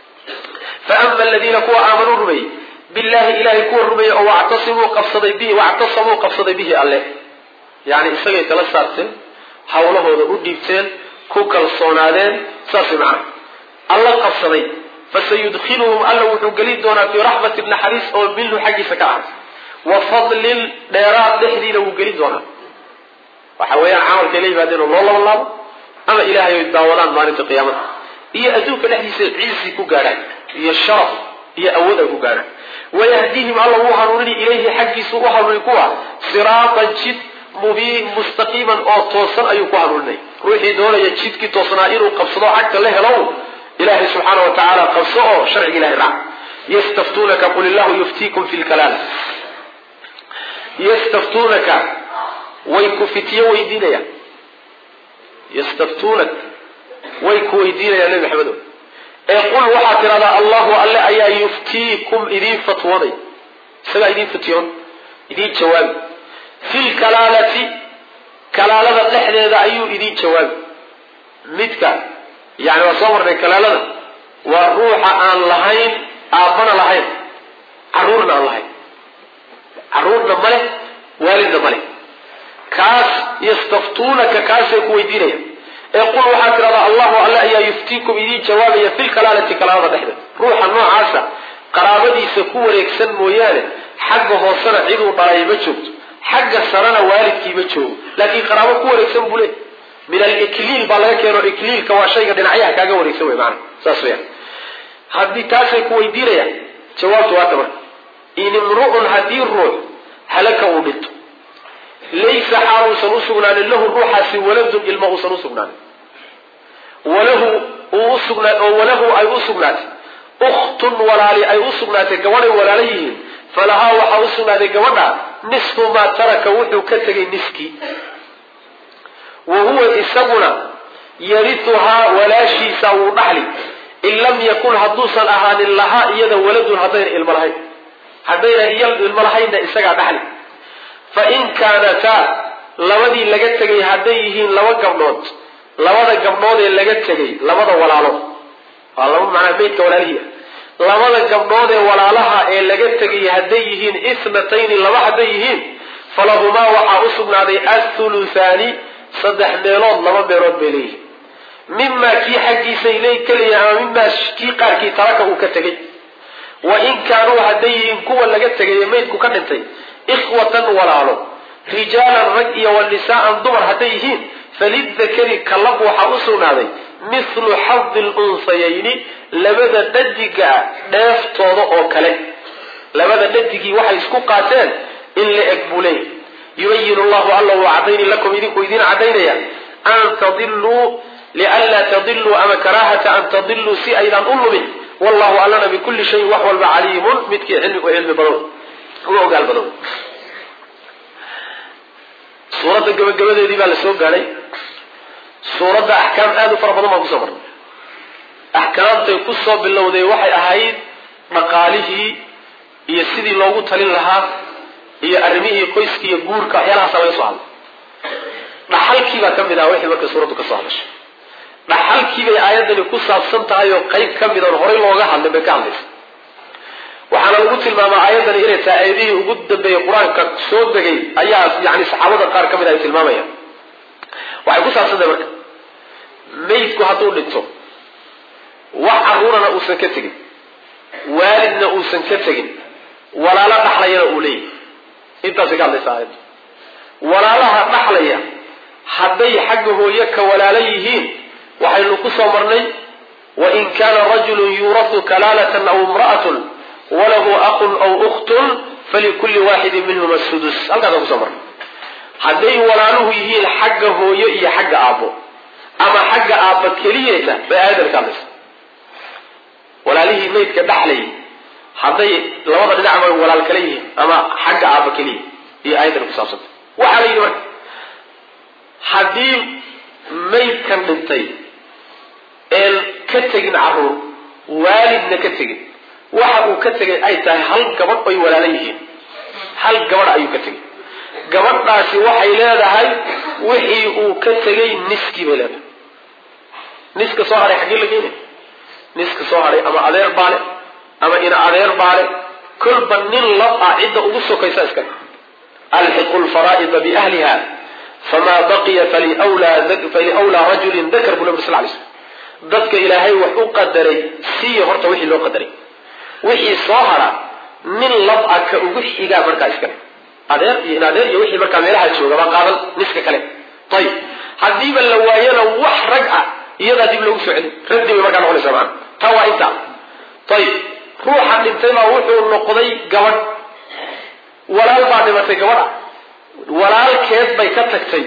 faama aladiina kuwa aamanuu rumeeyey billahi ilahay kuwa rumeeyey oo wactasimuu qabsaday bihi wactasamuu qabsaday bihi alle yani isagay kala saarteen hawlahooda u dhiibteen ku kalsoonaadeen saas macana alla qabsaday fasayudkiluhum alla wuxuu gelin doonaa fii raxmatin naxariis oo minhu xaggiisa ka ahaatay wa fadlin dheeraad dhexdiina wuu gelin doonaa waxa weeyaan camalkay la yimaadeen oo loo laba laabo ama ilaahay ay daawadaan maalinta qiyaamada iyo adduunka dhexdiisa ciisi ku gaadhaan iyo sharaf iyo awood ay ku gaadhaan wayahdiihim alla wuu hanuunini ilayhi xaggiisu u hanuunin kuwa siraatan jid mubiin mustaqiiman oo toosan ayuu ku hanuuninay ruuxii doonaya jidkii toosnaa inuu qabsado cagta la helo ilahay subxaana wa tacaala qabso oo sharciga ilahay raac yastaftuunaka qul illahu yuftiikum fi lkalaala yastaftuunaka way ku fityo weydiinayaan yastaftuunak way ku weydiinayaan nabi maxamedo ee qul waxaad tidhahdaa allahu alle ayaa yuftiikum idiin fatwooday isagaa idiin fityoon idiin jawaabi fi lkalaalati kalaalada dhexdeeda ayuu idiin jawaabi midka yani waa soo marnay kalaalada waa ruuxa aan lahayn aabbana lahayn caruurna aan lahayn carruurna male waalidna male kaas yastaftuunaka kaasay ku weydiinayaan ee qul waxaa tidhahdaa allahu alla ayaa yuftiikum idiin jawaabaya fi lkalaalati kalaalada dhexdeed ruuxa noocaasa qaraabadiisa ku wareegsan mooyaane xagga hoosena ciduu dhalay ma joogto xagga sarena waalidkii ma joogo laakiin qaraabo ku wareegsan buu leey min alikliil baa laga keeno ikliilka waa shayga dhinacyaha kaaga wareegsan wey maana saas weyaan haddii taasay ku weydiinayaan jawaabtu waata marka in imru'un haddii ruux halaka uu dhinto laysa xaal uusan u sugnaanin lahu ruuxaasi waladun ilma uusan u sugnaanin walahu uu usugnaa oo walahu ay u sugnaatay ukhtun walaali ay u sugnaatay gabadhay walaala yihiin falahaa waxaa u sugnaaday gabadha nisfu maa taraka wuxuu ka tegay niskii wa huwa isaguna yarituhaa walaashiisa wuu dhaxli in lam yakun hadduusan ahaanin lahaa iyada waladun haddayna ilmo lahayn haddayna iya ilmo lahaynna isagaa dhaxli fa in kaanataa labadii laga tegay hadday yihiin laba gabdhood labada gabdhood ee laga tegay labada walaalo waa laba macnaa meydka walaalihii labada gabdhood ee walaalaha ee laga tegay hadday yihiin isnatayni laba hadday yihiin falahumaa waxaa u sugnaaday athuluthaani saddex meelood laba meelood bay leeyihiin mimaa kii xaggiisa ilay keliya ama mimaa kii qaarkii taraka uu ka tegay wa in kaanuu hadday yihiin kuwa laga tegay ee meydku ka dhintay ikhwatan walaalo rijaalan rag iyo wa nisaa'an dumar hadday yihiin falidakari kalab waxaa u sugnaaday mithlu xadi lunsayayni labada dhadiga dheeftooda oo kale labada dhadigii waxay isku qaateen in la eg buu leeyahy yubayin allahu alla uu cadayni lakum idinku idiin cadaynaya an tadiluu lianlaa tadiluu ama karaahata an tadiluu si aydaan u lumin wallahu allana bikulli shayin wax walba caliimun midkii cilmi u cilmi badan uga ogaal badan suuradda gabagabadeedii baa la soo gaadhay suuradda axkaam aada u fara badan baan kusoo marnay axkaamtay kusoo bilowday waxay ahayd dhaqaalihii iyo sidii loogu talin lahaa iyo arrimihii qoyska iyo guurka waxyaalahaasa laga soo hadlay dhaxalkii baa ka mid aha wixii markay suuraddu ka soo hadlashay dhaxalkii bay aayaddani ku saabsan tahay oo qayb ka mid oon horay looga hadlin bay ka hadlaysa waxaana lagu tilmaamaa aayaddani inay tahay aayadihii ugu dambeeyey qur-aanka soo degay ayaa yani saxaabada qaar ka mid ay tilmaamayaan waxay ku saabsan tahay marka meydku hadduu dhinto wax carruurana uusan ka tegin waalidna uusan ka tegin walaalo dhaxlayana uu leeyahy intaasay ka hadlaysa aayadda walaalaha dhaxlaya hadday xagga hooye ka walaalo yihiin waxaynu ku soo marnay wain kaana rajulun yuurasu kalaalatan aw imra'atun walahu aqun aw ukhtun falikulli waaxidin minhuma sudus halkaasaan kusoo marnay hadday walaaluhu yihiin xagga hooyo iyo xagga aabbo ama xagga aabba keliyeysa bay aayadan ka hadlaysa walaalihii maydka dhaxlayay hadday labada dhinacba walaal kale yihiin ama xagga aabba keliya iyo aayadan ku saabsanta waxaa la yidhi marka haddii maydkan dhintay een ka tegin carruur waalidna ka tegin waxa uu ka tegay ay tahay hal gabadh oy walaalo yihiin hal gabadh ayuu ka tegay gabadhaasi waxay leedahay wixii uu ka tegay niskii bay leedahay niska soo hadhay xaggii la geenay niska soo hadhay ama adeer baale ama ina adeer baale kolba nin lab ah cidda ugu sokaysa iska alxiqu lfaraa'ida biahliha famaa baqiya faliwlaa rajulin dakar buu nabi sal lay slm dadka ilaahay wax u qadaray siiya horta wixii loo qadaray wixii soo hara nin lab ah ka ugu xigaa markaa iskale adeer iyo in adeer iyo wixii markaa meelaha jooga baa qaadan niska kale ayib haddiiba la waayana wax rag ah iyadaa dib loogu soo celin raddi bay markaa noqonaysa maana taa waa intaa ayib ruuxa dhintay baa wuxuu noqday gabadh walaal baa dhimatay gabadha walaalkeed bay ka tagtay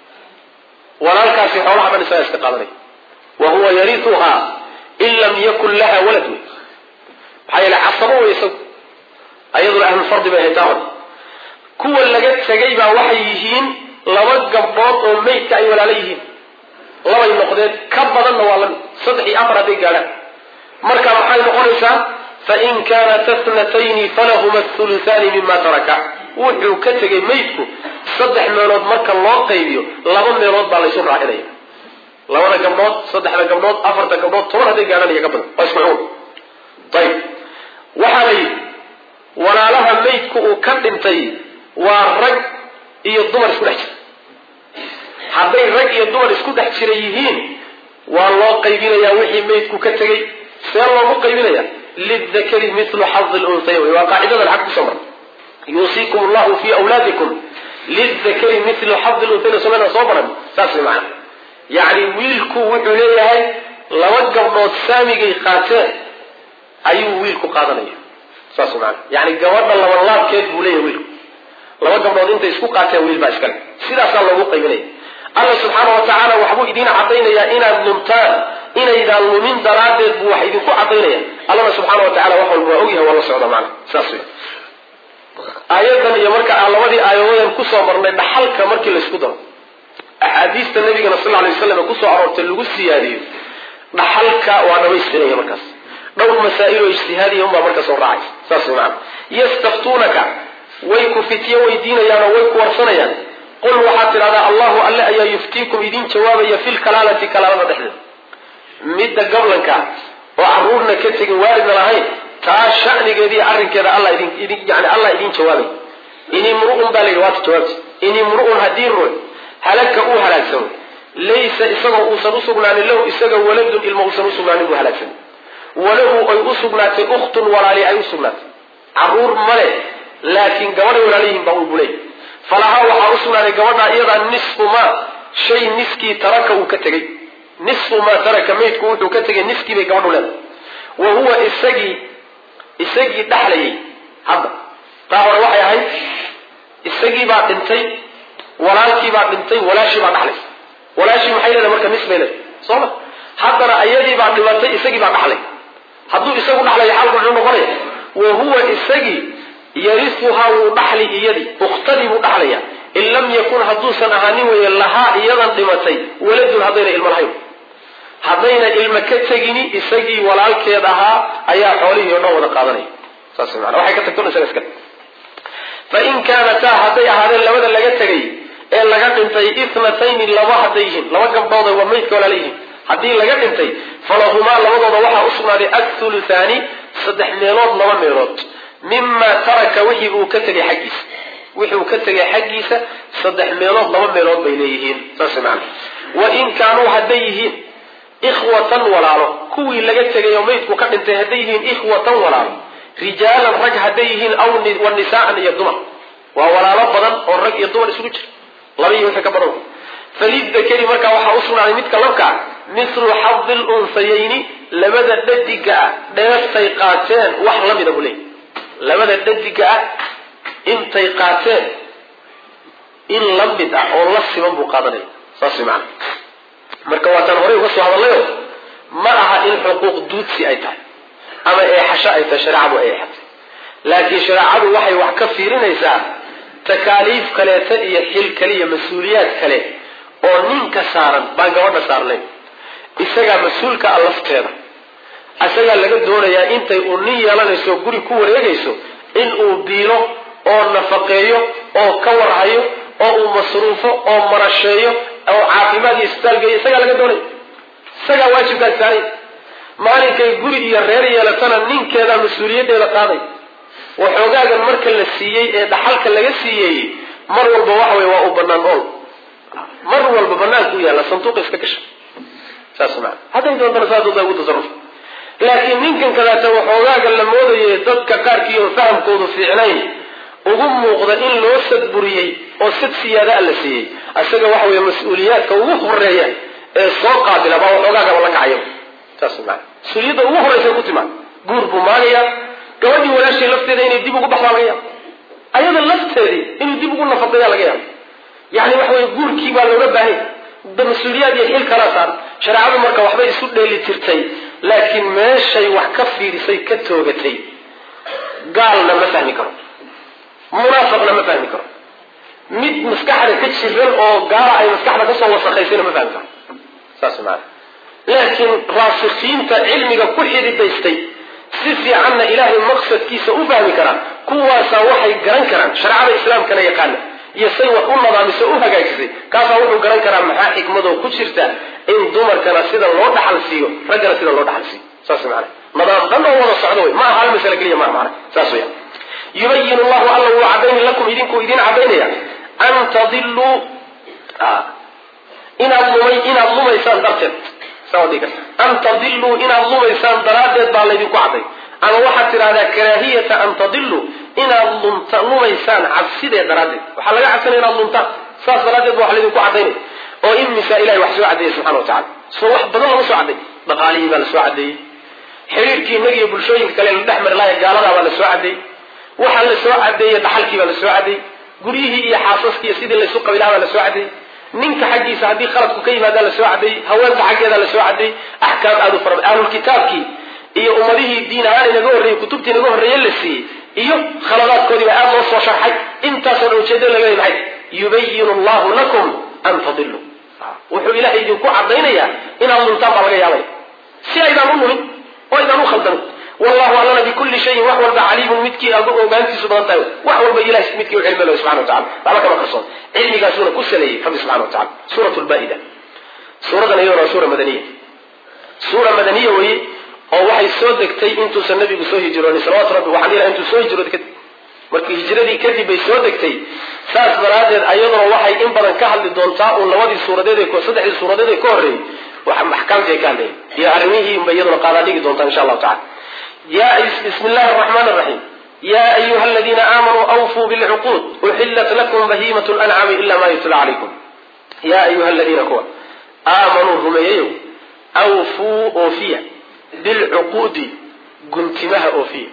walaalkaasi xoolaha dhan isagaa iska qaadanay wa huwa yarituhaa in lam yakun laha walad wey maxaa yeele casabo wey isagu ayaduna ahlulfardi bay haytaan kuwa laga tegay baa waxay yihiin laba gabdhood oo maydka ay walaalo yihiin labay noqdeen ka badanna waa lamid saddex iyo afar hadday gaadhaan marka maxay noqonaysaa fain kaanat athnatayni falahuma athuluthaani mima taraka wuxuu ka tegay maydku saddex meelood marka loo qaybiyo laba meelood baa laysu raacinaya labada gabdhood saddexda gabdhood afarta gabdhood toban hadday gaadhaan iyo ka badan waa isku xuun ayib waxaa la yidhi walaalaha maydku uu ka dhintay waa rag iyo dumar isku dhex jira hadday rag iyo dumar isku dhex jira yihiin waa loo qaybinayaa wixii maydku ka tegey see loogu qaybinaya lidakari mithlu xadi lunhayayn waa qaacidadan xag kusoo marnay yuusiikum allahu fi awlaadikum lidakari mithlu xadi lunhayayn somana soo baran saas way macana yacni wiilku wuxuu leeyahay laba gabdhood saamigay qaateen ayuu wiilku qaadanaya saas way macana yacni gabadha laba laabkeed buu leeyahay wiilku laba gabdhood intay isku qaateen wiil baa iskale sidaasaa loogu qaybinaya alla subxaana wa tacaala waxbuu idiin cadaynayaa inaad lumtaan inaydaan lumin daraaddeed buu wax idinku cadaynaya allana subxaana wa tacala wax walba waa ogyahay waa la socda macana saas wey aayadan iyo marka aan labadii aayadoodeen kusoo marnay dhaxalka markii laysku daro axaadiista nabigana sal lla alay waslam ee kusoo aroortay lagu siyaadiyo dhaxalka waa dhamaystiraya markaas dhowr masaa'il oo ijtihaadiya unbaa marka soo raacay saas wey macana yastaftuunaka way ku fityo weydiinayaan oo way ku warsanayaan qul waxaad tidhahdaa allahu alle ayaa yuftiikum idin jawaabaya fi lkalaalati kalaalada dhexdeeda midda gablanka oo caruurna ka tegin waalidna lahayn taa shanigeediiy arrinkeeda alla idin idin yani allah idin jawaabay in imru'un baa layidhi waata jawaabti in imru'un haddii ruux halaka uu halaagsamo laysa isagoo uusan usugnaanin lahu isaga waladun ilma uusan usugnaanin buu halaagsamay walahu ay u sugnaatay ukhtun walaali ay u sugnaatay caruur male laakiin gabadhay walaaliyihin baa uu bulay falahaa waxaa u sugnaaday gabadhaa iyadaa nisfu maa shay niskii taraka uu ka tegey nisfu maa taraka maydku wuxuu ka tegay niskii bay gabadhu leedahay wa huwa isagii isagii dhaxlayay hadda taa hore waxay ahayd isagii baa dhintay walaalkii baa dhintay walaashii baa dhaxlay walaashii maxay leedahay marka nis bay leedahay soo ma haddana iyadii baa dhimatay isagii baa dhaxlay hadduu isagu dhaxlaya xaalku muxuu noqonaya wa huwa isagii yarisuhaa wuu dhaxli iyadii ukhtadii buu dhaxlaya in lam yakun hadduusan ahaanin weye lahaa iyadan dhimatay waladun haddayna ilmo lahayn haddayna ilmo ka tegini isagii walaalkeed ahaa ayaa xoolihii o dhan wada qaadanaya saas maana waxay ka tagton isaga iska fain kaanataa hadday ahaadeen labada laga tegay ee laga dhintay ithnatayni laba hadday yihiin laba gabdhooda waa maydka walaala yihiin haddii laga dhintay falahumaa labadooda waxaa u sugnaaday athuluthaani saddex meelood laba meelood mima taraka wixii uu ka tegay xaggiisa wixii uu ka tegay xaggiisa saddex meelood laba meelood bay leeyihiin saas macana wain kaanuu hadday yihiin ikhwatan walaalo kuwii laga tegay oo maydku ka dhintay hadday yihiin ikhwatan walaalo rijaalan rag hadday yihiin aw wanisaan iyo dumar waa walaalo badan oo rag iyo dumar isugu jira laba iyo wixii ka badan falidakari markaa waxaa u sugnaaday midka labkaa mithlu xadi lunsayayni labada dhadiga ah dheeftay qaateen wax lamida buu leeyay labada dhadiga ah intay qaateen in la mid ah oo la siman buu qaadanaya saas macana marka waataan horey uga soo hadalayo ma aha in xuquuq duudsi ay tahay ama eexasho ay tahay shareecadu ay eexatay laakiin shareecadu waxay wax ka fiirinaysaa takaaliif kaleeta iyo xil kale iyo mas-uuliyaad kale oo ninka saaran baan gabadha saarnayn isagaa mas-uulka a lafteeda isagaa laga doonayaa intay uu nin yeelanayso guri ku wareegayso in uu biilo oo nafaqeeyo oo ka warhayo oo uu masruufo oo marasheeyo oo caafimaad iyo isbitaalgeeyo isagaa laga doonaya isagaa waajibkaas saaray maalinkay guri iyo reer yeelatana ninkeeda mas-uuliyaddeeda qaaday waxoogaagan marka la siiyey ee dhaxalka laga siiyey mar walba waxa wey waa u banaan ool mar walba banaanka u yaalla sanduuqa iska gasha saas maa hadday doontana saa doonta ugu tasaruf laakiin ninkan kadaata waxoogaaga la moodaye dadka qaarkiiyo fahamkoodu fiicnayn ugu muuqda in loo sadburiyey oo sad siyaada a la siiyey isaga waxa wey mas-uuliyaadka ugu horeeya ee soo qaabila baa waxoogaagaba la kacayo saas maa mas-uuliyadda ugu horreysa ku timaad guur buu maagaya gabadhii walaashay lafteeda inay dib ugu baxdaa laga yaabo ayada lafteedii inuu dib ugu nafaqeeya laga yaabo yani waxa wey guurkii baa looga baahanya da mas-uuliyaad iyo xil kalaa saar shareecadu marka waxbay isu dheeli tirtay laakiin meeshay wax ka fiirisay ka toogatay gaalna ma fahmi karo munaafaqna ma fahmi karo mid maskaxda ka jiran oo gaala ay maskaxda kasoo wasakaysayna ma fahmi karo saas maana laakiin raasikiinta cilmiga ku xididaystay si fiicanna ilaahay maqsadkiisa u fahmi karaan kuwaasaa waxay garan karaan shareecada islaamkana yaqaana iyo say wax u nadaamiso u hagaajisay kaasaa wuxuu garan karaa maxaa xikmadoo ku jirta in dumarkana sida loo dhaxal siiyo raggana sida loo dhaxal siiyo saas maana nadaam dhan oo wada socdo wey ma aha hal masale keliya maa maana saas weya yubayinu llahu alla wuu cadayni lakum idinku idin cadaynaya an tadiluu inaad lumay inaad lumaysaan darteed sawadhiga an tadiluu inaad lumaysaan daraaddeed baa laydinku caday ama waxaad tidhahdaa karaahiyata an tadiluu inaad lumta lumaysaan cabsidee daraaddeed waxaa laga cabsanaya inaad lumtaan saas daraaddeed ba wax laydinku cadaynay oo imisaa ilahay wax soo cadeeyey subxana watacala soo wax badan lama soo caday dhaqaalihii baa la soo cadeeyey xiriirkii inaga iyo bulshooyinka kale la dhex mari lahay gaaladaa baa la soo cadeeyey waxaa la soo cadeeyey dhaxalkii baa la soo cadeeyey guryihii iyo xaasaskii sidii laysu qabi lahaa baa la soo cadeeyey ninka xaggiisa haddii khaladku ka yimaadaa la soo cadeeyey haweenta xaggeedaa la soo cadeeyey axkaam aada u fara ahlulkitaabkii iyo ummadihii diin ahaan inaga horreeyey kutubtii inaga horreeye la siiyey iyo khaladaadkoodiiba aada loo soo sharxay intaasoo dhan ujeedada laga leeyahay yubayinu allahu lakum an tadiluu wuxuu ilahay idinku cadaynayaa inaad luntaan baa laga yaabaya si aydaan u lumin oo aydaan u khaldamin wallahu allana bikulli shayin wax walba caliimun midkii ogaantiisu badan tahay wax walba ilahay midkii u cilmi leh subxana watacala waxba kama qarsoon cilmigaasuuna ku saleeyey rabbi subxana watacala suurat lbaa'ida suuradan iyaduna waa suura madaniya suura madaniya weye oo waxay soo degtay intuusan nabigu soo hijroonin salawatu rabbi waxaan ilahay intuu soo hijrooday kadib markii hijradii kadib bay soo degtay saas daraaddeed ayaduna waxay in badan ka hadli doontaa uun labadii suuradeed ee saddexdii suuradeed ee ka horreeyey wax axkaamtii ay ka hadlayeen iyo arrimihii unbay iyaduna qaadaa dhigi doontaa insha allahu tacala ya bismi illahi araxmaan araxiim ya ayuha aladiina aamanuu awfuu bilcuquud uxillat lakum bahiimatu lancaami ila ma yutla calaykum ya ayuha aladiina kuwa aamanuu rumeeyayow awfuu oofiya bilcuquudi guntimaha oofiya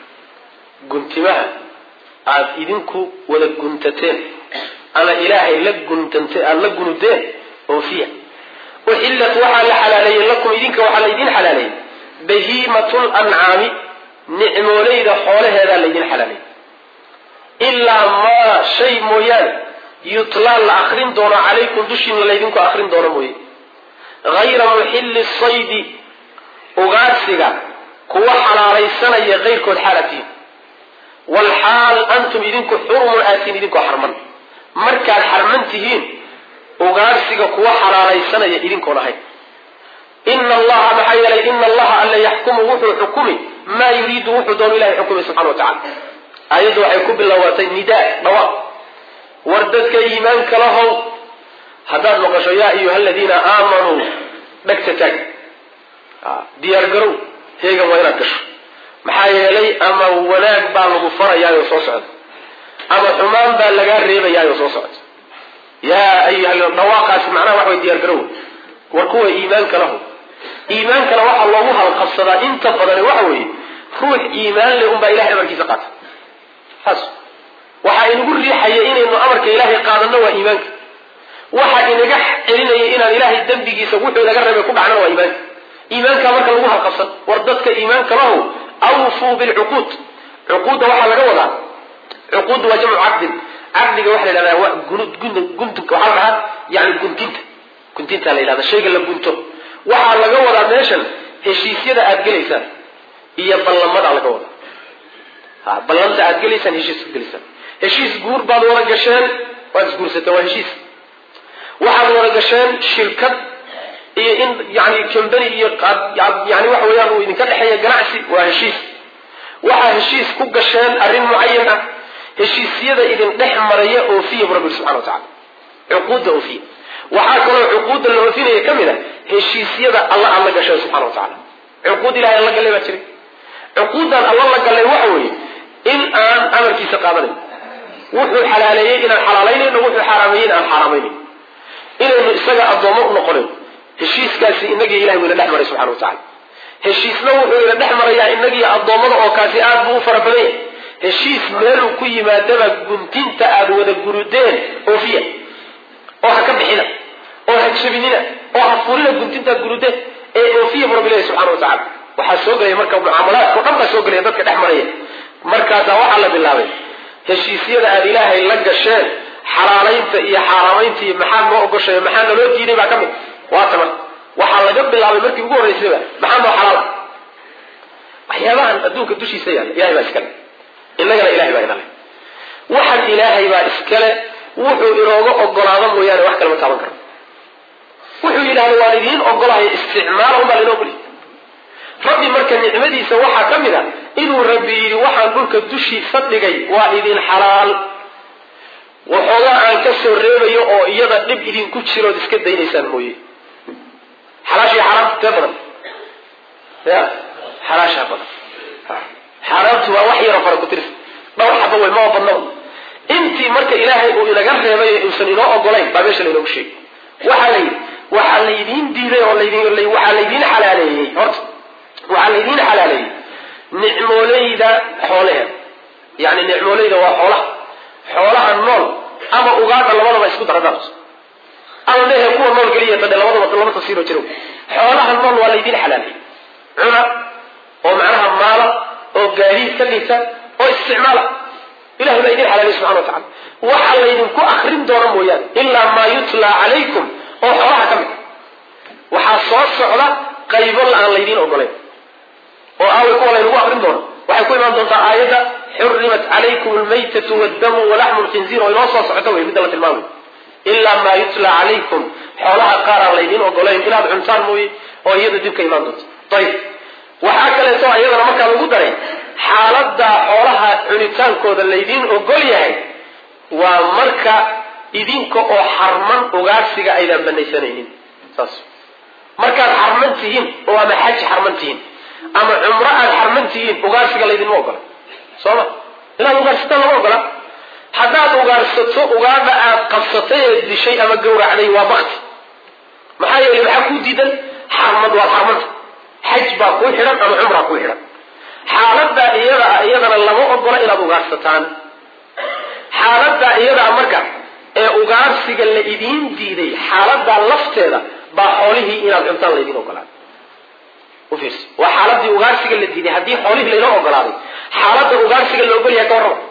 guntimaha aad idinku wada guntateen ama ilaahay la guntante aad la gunudeen oofiya uxillat waxaa la xalaaleeyey lakum idinka waxaa laydin xalaaleeyey bahiimatu lancaami nicmoolayda xoolaheedaa laydin xalaaleeyey ilaa maa shay mooyaane yutlaa la akrin doono calaykum dushiina laydinku akrin doono mooye hayra muxilli saydi ugaadsiga kuwa xalaalaysanaya kayrkood xaalatiin walxaal antum idinku xurumun aatiin idinkoo xarman markaad xarman tihiin ugaadsiga kuwa xalaalaysanaya idinkoon ahayn ina allaha maxaa yeelay ina allaha alla yaxkumu wuxuu xukumi maa yuriidu wuxuu doono ilahay xukumi subxana wa tacala aayaddu waxay ku bilowatay nidaa dhawaaq war dadka iimaanka lahow haddaad maqasho yaa ayuha aladiina aamanuu dhegta taag diyaar garow heegan waa inaad gasho maxaa yeelay ama wanaag baa lagu farayaayo soo socda ama xumaan baa lagaa reebayaayo soo socda yaa ayuha dhawaaqaasi macnaha wax way diyaar garow war kuwa iimaanka lahu iimaankana waxaa loogu halqabsadaa inta badani waxa weeye ruux iimaan leh unbaa ilahay amarkiisa qaata saas waxaa inagu riixaya inaynu amarka ilaahay qaadano waa iimaanka waxaa inaga celinaya inaan ilaahay dembigiisa wuxuu inaga reebay ku dhacnana waa iimaanka iimaankaa marka lagu halqabsan war dadka iimaanka lahu awfuu bilcuquud cuquudda waxaa laga wadaa cuquudda waa jamcu caqdin caqdiga waxa la yidhahdaa waa gunud guntunka waxaa la dhahaa yani guntinta guntintaa la yidhahda shayga la gunto waxaa laga wadaa meeshan heshiisyada aad gelaysaan iyo ballamadaa laga wadaa ha ballanta aad gelaysaan heshiiska gelaysaan heshiis guur baad wada gasheen waad isguursateen waa heshiis waxaad wada gasheen shirkad iyo in yani company iyo yani waxa weeyaan uu idinka dhexeeya ganacsi waa heshiis waxaa heshiis ku gasheen arrin mucayan ah heshiisyada idin dhex maraya oofiya bu rabbi subxana wa tacala cuquudda oofiya waxaa kaloo cuquudda la oofinaya ka mid a heshiisyada alla aad la gasheen subxana wa tacala cuquud ilahay alla gallay baa jiray cuquuddan alla la gallay waxa weeye in aan amarkiisa qaadanayn wuxuu xalaaleeyey inaan xalaalaynayno wuxuu xaaraameeyey in aan xaaraamaynayno inaynu isaga addoommo u noqonayn heshiiskaasi inagii ilahay wuu ina dhex maray subxana wa tacala heshiisna wuxuu ina dhex marayaa inagii addoommada oo kaasi aad buu u fara badan yahay heshiis meeluu ku yimaadaba guntinta aad wada gurudeen oofiya oo ha ka bixina oo ha jabinina oo ha furina guntintaad gurudeen ee oofiya bu rabbi ilahi subxana wa tacala waxaa soo gelaya marka mucaamalaadka o dhan baa soo gelaya dadka dhex maraya markaasaa waxaa la bilaabay heshiisyada aad ilaahay la gasheen xalaalaynta iyo xaaraamaynta iyo maxaa noo ogoshay maxaa naloo diiday baa ka mid waa tamar waxaa laga bilaabay markii ugu horreysayba maxaa noo xalaala waxyaabahan adduunka dushiisa yaalla ilahay baa iskale innagana ilahay baa inale waxan ilaahay baa iskale wuxuu inooga ogolaado mooyaane wax kalema taaban karo wuxuu yidhahda waan idiin ogolahay isticmaala unbaa lainoo ogolya rabbi marka nicmadiisa waxaa ka mid a inuu rabbi yidhi waxaan dhulka dushiisa dhigay waa idin xalaal waxoogaa aan ka soo reebayo oo iyada dhib idinku jirood iska daynaysaan mooye xalaashii xaraamta tee badan ya xalaashaa badan xaaraamtu waa wax yaro fara ku tirsa dhowr xaba way maa badno intii marka ilaahay uu inaga reebay uusan inoo ogolayn baa meesha laynoogu sheegay waxaa layidhi waxaa laydiin diiday oo laydin waxaa laydiin xalaaleeyey horta waxaa laydiin xalaaleeyey nicmoolayda xoolaheeda yani nicmoolayda waa xoolaha xoolaha nool ama ugaadha labadaba isku daradaan ama mehe kuwa nool keliya dadhe labadaba laba tafsiiroo jiro xoolaha nool waa laydiin xalaaleeyey cuna oo macnaha maala oo gaadiid ka dhigta oo isticmaala ilahay baa idin xalaaliy subxana wa tacala waxa laydinku akrin doona mooyaane ilaa maa yutla calaykum oo xoolaha ka mid waxaa soo socda qaybo la-aan laydiin ogolayn oo aaway kuwa laynagu akrin doono waxay ku imaan doontaa aayadda xurimat calaykum almaytatu waddamu walaxmu lkhinziir oo inoo soo socota wey midda la tilmaamay ilaa maa yutla calaykum xoolaha qaar aan laydiin ogolayn inaad cuntaan mooye oo iyada dib ka imaan doonto ayib waxaa kaleeto iyadana markaa lagu daray xaalada xoolaha cunitaankooda laydiin ogol yahay waa marka idinka oo xarman ugaarsiga aydaan banaysanaynin saas markaad xarman tihiin oo ama xaj xarman tihiin ama cumro aad xarman tihiin ugaarsiga laydinma ogola sooma inaad ugaarsataan lama ogola haddaad ugaarsato ugaadha aad qabsatay ee dishay ama gawracday waa bakti maxaa yeelay maxaa kuu diidan xarmad waad xarmanta xaj baa kuu xidhan ama cumraa kuu xidhan xaalada iyada iyadana lama ogola inaad ugaarsataan xaalada iyada marka ee ugaarsiga la idiin diiday xaalada lafteeda baa xoolihii inaad cuntaan laydin ogolaaday ufiirsa waa xaaladii ugaarsiga la diiday haddii xoolihii laynoo ogolaaday xaalada ugaarsiga la ogol yahay ka warraba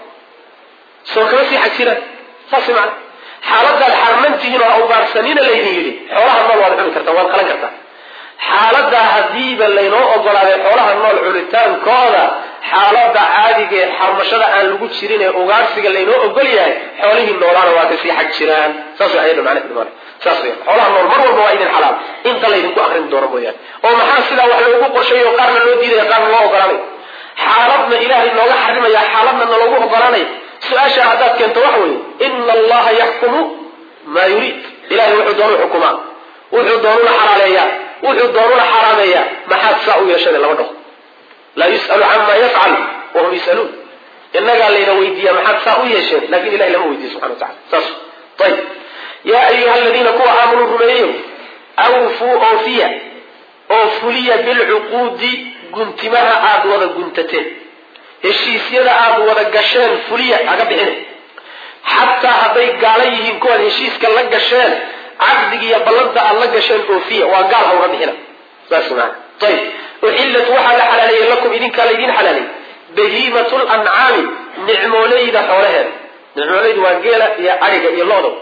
soo kama sii xajiraan saas macna xaaladaad xarmantihiin oo ugaarsanina laydin yidhi xoolaha nool waad cuni kartaa waad qalan kartaa xaalada hadiiba laynoo ogolaaday xoolaha nool cunitaankooda xaalada caadiga ee xarmashada aan lagu jirin ee ugaarsiga laynoo ogol yahay xoolihii noolaana waa kasii xaj jiraan saas way ayada macna tilmaanay saas way xoolaha nool mar walba waa idin xalaal inta laydinku akrin doono mooyaane oo maxaa sidaa wax loogu qorsheeyo qaarna loo diidaya qaarna loo ogolaanay xaaladna ilaahay nooga xarimaya xaaladna naloogu ogolaanay su-aasha haddaad keento waxa weeye ina allaha yaxkumu maa yuriid ilahay wuxuu doonu xukumaa wuxuu doonuna xalaaleeyaa wuxuu doonuna xaraameeyaa maxaad saa u yeeshade lama dhaho laa yus'alu camaa yafcal wahum yus'aluun innagaa layna weydiiya maxaad saa u yeesheen lakin ilahay lama weydiiya subxana wa tacala saas ayib yaa ayuha aladiina kuwa aamanuu rumeeyeyo awfuu oofiya oo fuliya bilcuquudi guntimaha aada wada guntateen heshiisyada aada wada gasheen fuliya haga bixine xataa hadday gaala yihiin kuwaad heshiiska la gasheen caqdigiiyo ballanta aad la gasheen oofiya waa gaal ha uga bixina saas maana ayib uxillat waxaa la xalaaleeyey lakum idinkaa laydin xalaalay bahiimatu lancaami nicmoolayda xoolaheeda nicmoolayda waa geela iyo ariga iyo lo-da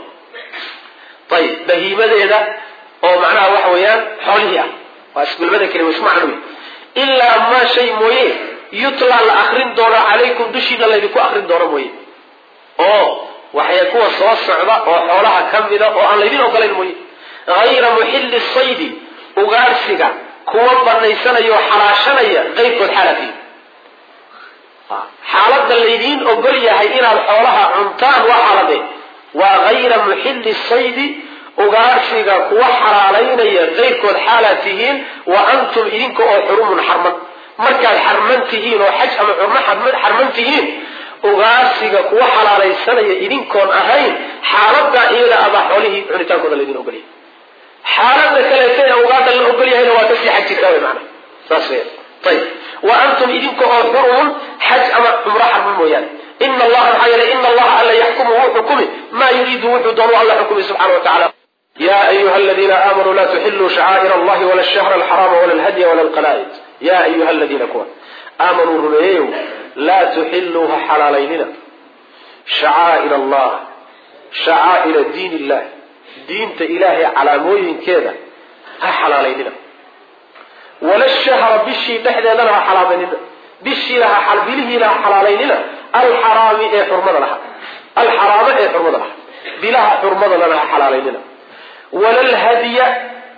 ayib bahiimadeeda oo macnaha waxa weeyaan xoolihii ah waa isgulmada keli wa isma canwi ilaa maa shay mooye yutla la akrin doono calaykum dushiina laydinku akrin doono mooye oo waxay kuwa soo socda oo xoolaha ka mida oo aan laydin ogolayn mooye hayra muxilli saydi ugaarsiga kuwa banaysanaya oo xalaashanaya qaybkood xaalati xaalada laydiin ogol yahay inaad xoolaha cuntaan waa xaalade waa hayra muxilli saydi ugaarsiga kuwa xalaalaynaya qaybkood xaalaad tihiin wa antum idinka oo xurumun xarman markaad xarman tihiin oo xaj ama curmo xarman tihiin ugaarsiga kuwa xalaalaysanaya idinkoon ahayn xaalada iyada abaa xoolihii cunitaankooda laydin ogolyahay xaalada kaleeta ee ugaadha la ogol yahayna waa kasii xaj jirtaa wy maana saas wey ayib wa antum idinka oo xurumun xaj ama cumro xarman mooyaane ina allaha maxaa yeelay ina allaha alla yaxkumu wuu xukumi maa yuriidu wuxuu doonu alla xukumi subxana wa tacala ya ayuha aladiina aamanuu laa tuxiluu shacaa'ir allahi wala shahra alxaraama wala alhadya wala alqalaa'id ya ayuha aladiina kuwa aamanuu rumeeyeyow laa tuxiluu ha xalaalaynina shacaa'ir allah shacaa'ira diin illah diinta ilaahay calaamooyinkeeda ha xalaalaynina wala shahra bishii dhexdeedana ha xalaalanina bishiina ha bilihiina ha xalaalaynina alxaraami ee xurmada laha alxaraama ee xurmada laha bilaha xurmadalana ha xalaalaynina wala alhadya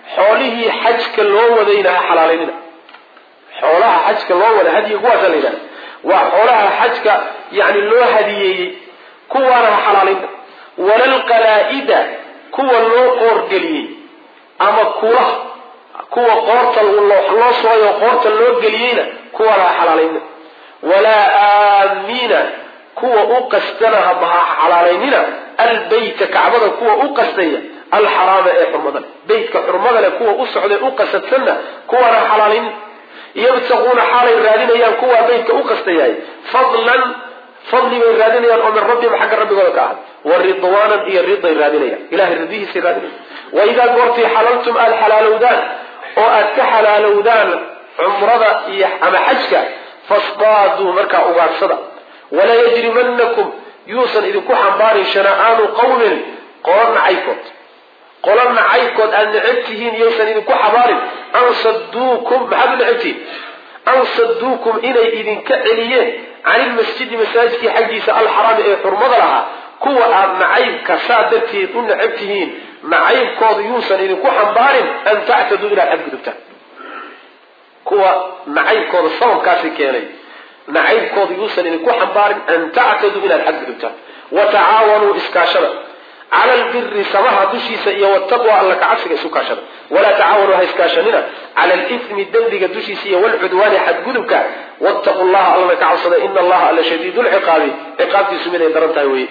xoolihii xajka loo wadayna ha xalaalaynina xoolaha xajka loo wada hadyi kuwaasa la yidhahda وحولها حجك يعني لو هديي كوانا حلالين ولا القلائد كوا لو قرقلي أما كوا كوا قرطل والله الله صوي وقرطل لو قلينا كوانا حلالين ولا آمين كوا أقستنها بها حلاليننا البيت كعبدا كوا أقستيا الحرام إيه حرمدا بيت كحرمدا كوا أسعد أقستنا كوانا حلالين يبتغون حالي الرادين يا كوا بيت كأقستيا فضلا فضل من الرادين يا أمر ربي محق ربي قولك أحد والرضوانا هي الرضا الرادين إله الرضيه سيرادين وإذا قرتي حللتم الحلال ودان وأتحلال ودان عمرضا أما حجك فاصطادوا مركا أغاد صدا ولا يجرمنكم يوصل إذا كحن باري شنآن قوم قولنا عيكوت قولنا عيكوت أن نعبتهين يوصل إذا كحن باري أن صدوكم محب نعبتين أن صدوكم إلي إذن كعليين عن المسجد مساجد حقيس الحرام إيه حرمض لها كوا معيب كسادتي أن نعبتهين معيب كوض يوصل إذا كحن باري أن تعتدوا إلى الحب كدبتان كوا معيب كوض الصوم كاسي كيني معيب كوض يوصل إن كو حنبار أن تعتدوا إلى الحد دبتا وتعاونوا إسكاشرا على البر سماها دشي سئية والتقوى أن لك عفك إسكاشرا ولا تعاونوا إسكاشرنا على الإثم الدنبك دشي سئية والعدوان حد قدبك واتقوا الله أن لك عصد إن الله على شديد العقاب عقاب تسمينه درمتها وي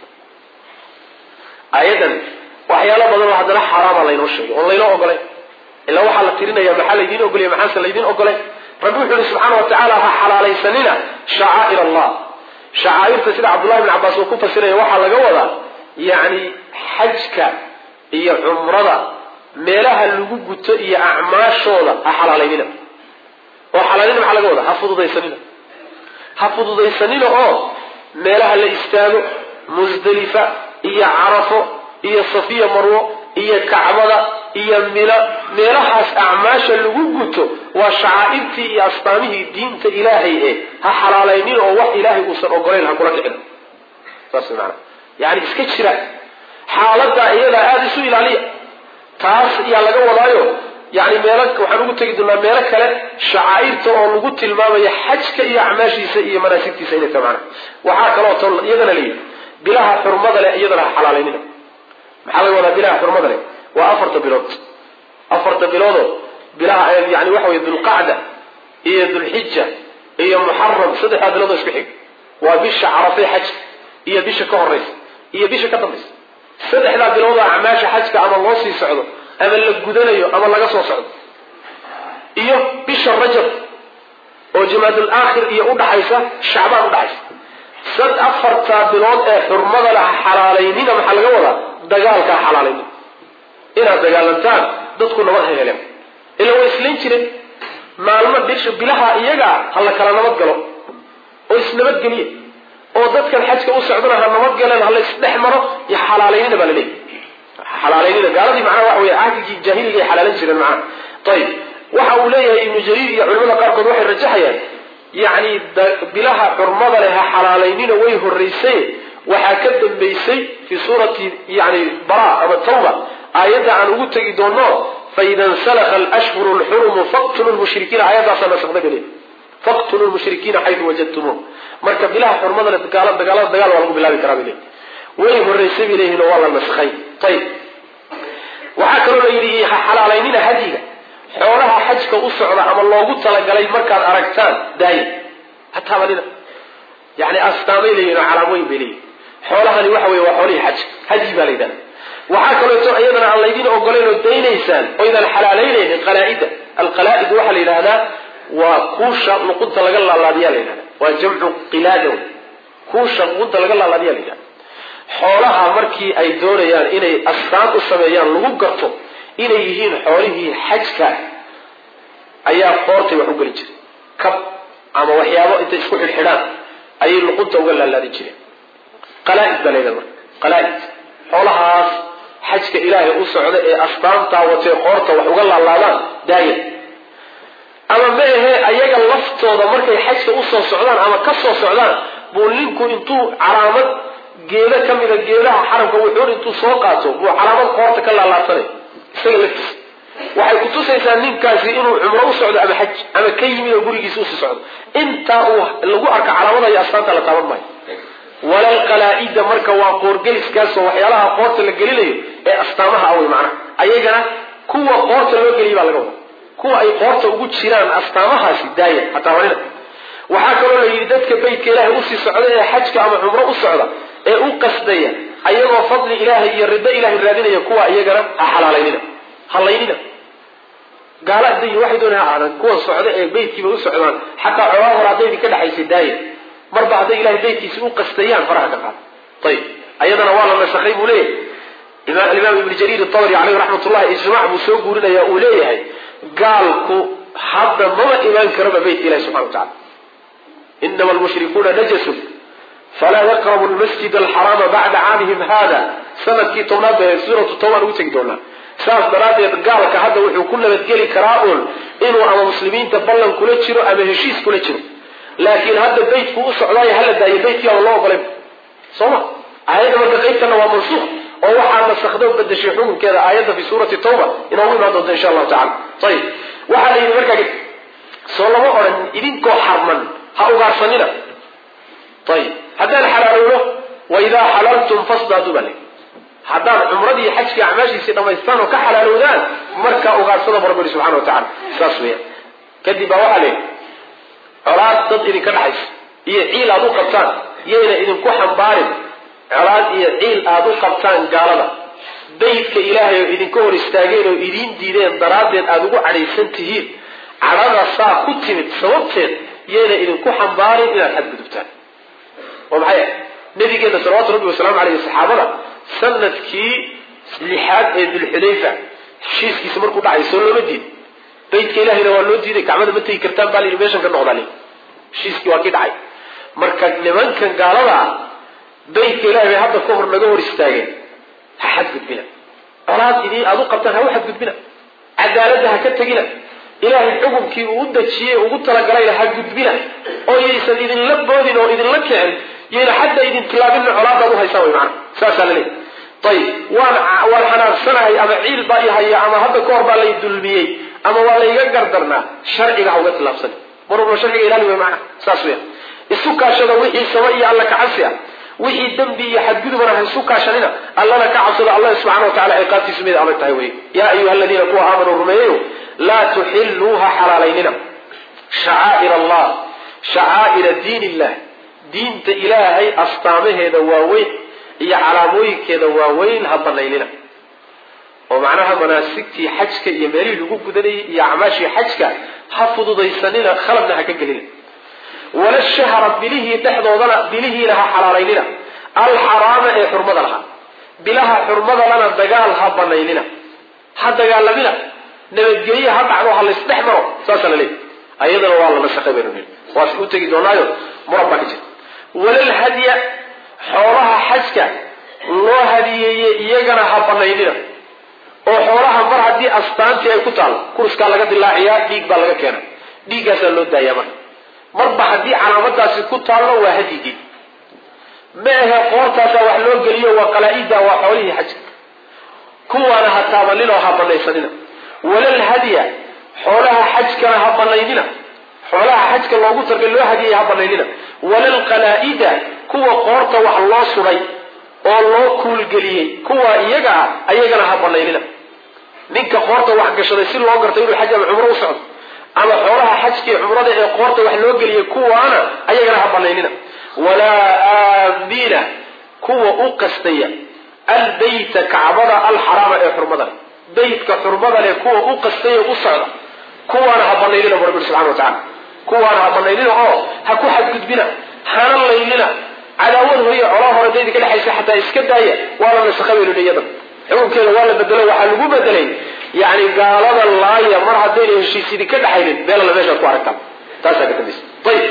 أيضا وحيالا بدل واحد لا حرام الله ينوشي والله لا أقولي إلا وحا لترين يا محل يدين أقولي يا محاسن يدين أقولي ربنا سبحانه وتعالى حلالي سننا شعائر الله شعائر تسير عبد الله بن عباس وكوفة سنة وحا لقوضا يعني حجك هي عمرضا ميلها اللقوق هي أعماشولا حلالينا وحلالينا محا لقوضا حفظوا دي سننا حفظوا دي سننا أوه ميلها اللي استانوا مزدلفة هي عرفوا هي صفية مروة هي كعبة هي ميلا ميلهاس أعماش اللقوقته وشعائرتي أصطامه دينة إلهي إيه ها حلالينين أو وح إلهي أصر أقرين هكولا كعلا بس معنا يعني اسكتشرا حالة إيلا هذه سئل عليه تاس إيا لقوا وضايو يعني ميلك وحنوقو تجدنا ميلك له شعائرته أو لقوت الماما يحجك إيا أعماشي سئية مناسكتي سئلة معنا وحاك الله طول يدنا ليه بلاها حرمضة لا يدنا حلالينين محالي ولا بلاها حرمضة ليه وأفرت بلاد أفرت بلاده بلا يعني وحوي ذو القعدة هي ذو الحجة هي محرم صدق هذا بلاده اسبحك وبيش عرفي حج هي بيش كهرس هي بيش كتمس صدق هذا بلاده عماش حج أما الله سي سعده أما اللي جدنا أما الله قصوا سعده هي بيش الرجب وجماد الآخر هي أود حيسة الشعبان أود حيسة صدق أفرت بلاد حرمض لها حلالينين محل جولا دجالك حلالين inaad dagaalantaan dadku nabad heleen ila way isleen jireen maalmo bisha bilaha iyaga hal kala nabad galo oo isnabad galiye oo dadkan xajka u socdana hal nabad galeen hal isdhex maro ya xalaalayna balay xalaalayna gaaladii macna waxa way ahdi jahiliga xalaalan jireen macna tayib waxa uu leeyahay ibn jarir iyo culimada qaar kood waxay rajaxayaan yaani bilaha xurmada leh xalaalayna way horeysay waxa ka dambeysay fi suurati yaani bara ama tawba آيات عن وجود دونه فإذا انسلخ الأشهر الحرم فاقتلوا المشركين آيات عصنا سقنا قليل فاقتلوا المشركين حيث وجدتموه مركب بلا حرمضة لتقالات دقالات دقال والله بالله بكرام إليه وإيه الرسيب إليه والله المسخين طيب وحكروا إليه حلالين هديك حولها حجك أسعر أما الله قلت لك علي مركب أركتان دايم حتى مدينة يعني أستامي لينا على موين بليه حولها لوحوي وحولي حج هدي باليدا وحكروا أيضا عن الذين أقولين الدينيسان وإذا الحلالين القلائد القلائد وحل إلى هذا وكوشا نقطة لقى الله ديال إلى هذا وجمع قلاده كوشا نقطة لقى الله ديال إلى حولها مركي أي دوريان إني أصناف السميان لغقرته إني يهين حوله حجك أيها قورتي وحق الجري كب عما وحيابه إنت يسكح الحلال أي نقطة وقال الله ديال قلائد بليل المرك قلائد حولها حجك إلهي أسعد أصنامتا وتقورتا وحق الله دايم أما ما هي أيها اللفتة ومركي حجك أسعد سعودان أما كسر سعودان بولينكو انتو علامات جيلة كمية جيلة حرمك وحور انتو سوقاتو وعلامات قورتك الله الله صلي سيلكس waxay ku tusaysaa ninkaasi inuu cumro u socdo ama xaj ama ka yimid oo gurigiisa usii socdo intaa uu lagu arka calaamada iyo astaanta la taaban maayo. walal qalaa-ida marka waa qoorgeliskaasoo waxyaalaha qoorta la gelinayo ee astaamaha awey macnaha ayagana kuwa qoorta loo geliya baa laga wada kuwa ay qoorta ugu jiraan astaamahaasi daaya hataabanina. waxaa kaloo la yidhi dadka beytka ilaahay usii socda ee xajka ama cumro u socda ee u qasdaya ayagoo fadli ilaahay iyo rido ilaahay raadinaya kuwa iyagana ha xalaalaynina halaynina gaala hadday waxay doonaan ha ahaadaan kuwa socda ee beytkiiba u socdaan xataa colaha hore haddaydin ka dhexaysay daaya marba hadday ilahay beytkiisi u qastayaan faraha ka qaada. ayib ayadana waa la nasakhay buu leeyahay alimaam ibnu jariir atabari caleyhi raxmatullahi ijmaac buu soo guurinaya uu leeyahay gaalku hadda mama imaan karaba beytka ilahi subxana wa tacala inama almushrikuuna najasun falaa yaqrabu lmasjid alxaraama bacda caamihim hada sanadkii tobnaad bee suuratu tawbaan ugu tegi doonaa. saas daraaddeed gaalka hadda wuxuu ku nabadgeli karaa uun inuu ama muslimiinta ballan kula jiro ama heshiis kula jiro laakiin hadda beytku u socdaayo hala daayo beytkii aba loo ogolay sooma aayadda marka qaybtana waa mansuuq oo waxaa nasakdo bedeshay xukunkeeda aayadda fi suurati tawba inoogu imaan doonta insha allahu tacala. ayib waxaa la yidhi markaa soo lama odhan idinkoo xarman ha ugaarsanina. ayib haddaan xalaalowno waidaa xalaltum fasdaadu baa leyi haddaad cumradii xajkii acmaashiisii dhamaystaan oo ka xalaalowdaan markaa ugaarsada bu rabbi yihi subxana wa tacala saas weya. kadib baa waxaa leeyihi colaad dad idinka dhaxaysa iyo ciil aada u qabtaan yayna idinku xambaarin colaad iyo ciil aada u qabtaan gaalada beytka ilaahay oo idinka hor istaageen oo idiin diideen daraaddeed aada ugu cadhaysan tihiin cadhada saa ku timid sababteed yayna idinku xambaarin inaad xadgudubtaan. oo maxay ah nabigeena salawaatu rabbi wasalaamu caleyh saxaabada sanadkii lixaad ee dulxudayfa heshiiskiisa markuu dhacay soo looma diid beytka ilahayna waa loo diiday kacbada ma tegi kartaan baa layidhi meeshan ka noqdaa li heshiiskii waa kii dhacay. marka nimankan gaalada ah beytka ilahay bay hadda ka hor naga hor istaageen ha xadgudbina colaad idii aada u qabtaan ha u xadgudbina cadaaladda ha ka tegina ilaahay xukunkii uu u dajiyey ugu talagalayna ha gudbina oo yaysan idinla boodin oo idinla kicin yayna xataa idin tilaabinna colaadaad u haysaan way macana saasaa la leeyahy. ayib waan waan xanaarsanahay ama ciil baa i haya ama hadda ka hor baa lay dulmiyey ama waa layga gardarnaa sharciga ha uga tilaabsan mar walba sharciga ilaali way macana saas weya. isu kaashada wixii sama iyo alla kacabsi ah wixii dembi iyo xadgudubana ha isu kaashanina allana ka cabsada allah subxana wa tacala ciqaabtiisu mid adag tahay wey. yaa ayuha aladiina kuwa aamanuu rumeeyayo laa tuxiluuha xalaalaynina shacaa'ir allah shacaa'ira diin illah diinta ilaahay astaamaheeda waaweyn iyo calaamooyinkeeda waaweyn ha banaynina oo macnaha manaasigtii xajka iyo meelihii lagu gudanayay iyo acmaashii xajka ha fududaysanina khaladna ha ka gelina. wala shahra bilihii dhexdoodana bilihiina ha xalaalaynina alxaraama ee xurmada lahaa bilaha xurmada lana dagaal ha banaynina ha dagaalamina nabadgelye ha dhacdo ha laysdhex maro saasa la leeyahy. ayadana waa la nasakhay baynu nihi waas u tegi doonaayo murab baa ka jirta. walal hadya xoolaha xajka loo hadiyeeye iyagana ha banaynina oo xoolaha mar haddii astaantii ay ku taalo kuruskaa laga dilaaciyaa dhiig baa laga keena dhiiggaasaa loo daayaa marka marba haddii calaamadaasi ku taallo waa hadyigii ma ahe qoortaasaa wax loo geliyo waa qalaa-ida waa xoolihii xajka kuwaana ha taabaninoo ha banaysanina. walal hadya xoolaha xajkana ha banaynina xoolaha xajka loogu targay loo hadiyay ha banaynina. walal qalaa-ida kuwa qoorta wax loo suray oo loo kuulgeliyey kuwa iyaga ah ayagana ha banaynina. ninka qoorta wax gashaday si loo gartay inuu xaj ama cumro u socdo ama xoolaha xajkii cumrada ee qoorta wax loo geliyey kuwaana ayagana ha banaynina. walaa aamina kuwa u qastaya albeyta kacbada alxaraama ee xurmada leh beytka xurmada leh kuwa u qastaya u socda kuwaana ha banaynina bu rabbi subxana wa tacala kuwaana ha banaynina oo ha ku xadgudbina hana laynina cadaawad horiyo colaa hore daydi ka dhexaysa xataa iska daaya waa la nasakhabaynu iyada xukunkeeda waa la bedelo waxaa lagu bedelay yani gaalada laaya mar haddayna heshiisyadii ka dhaxaynin beelala meeshaad ku aragtaan taasaa ka dambaysa. ayib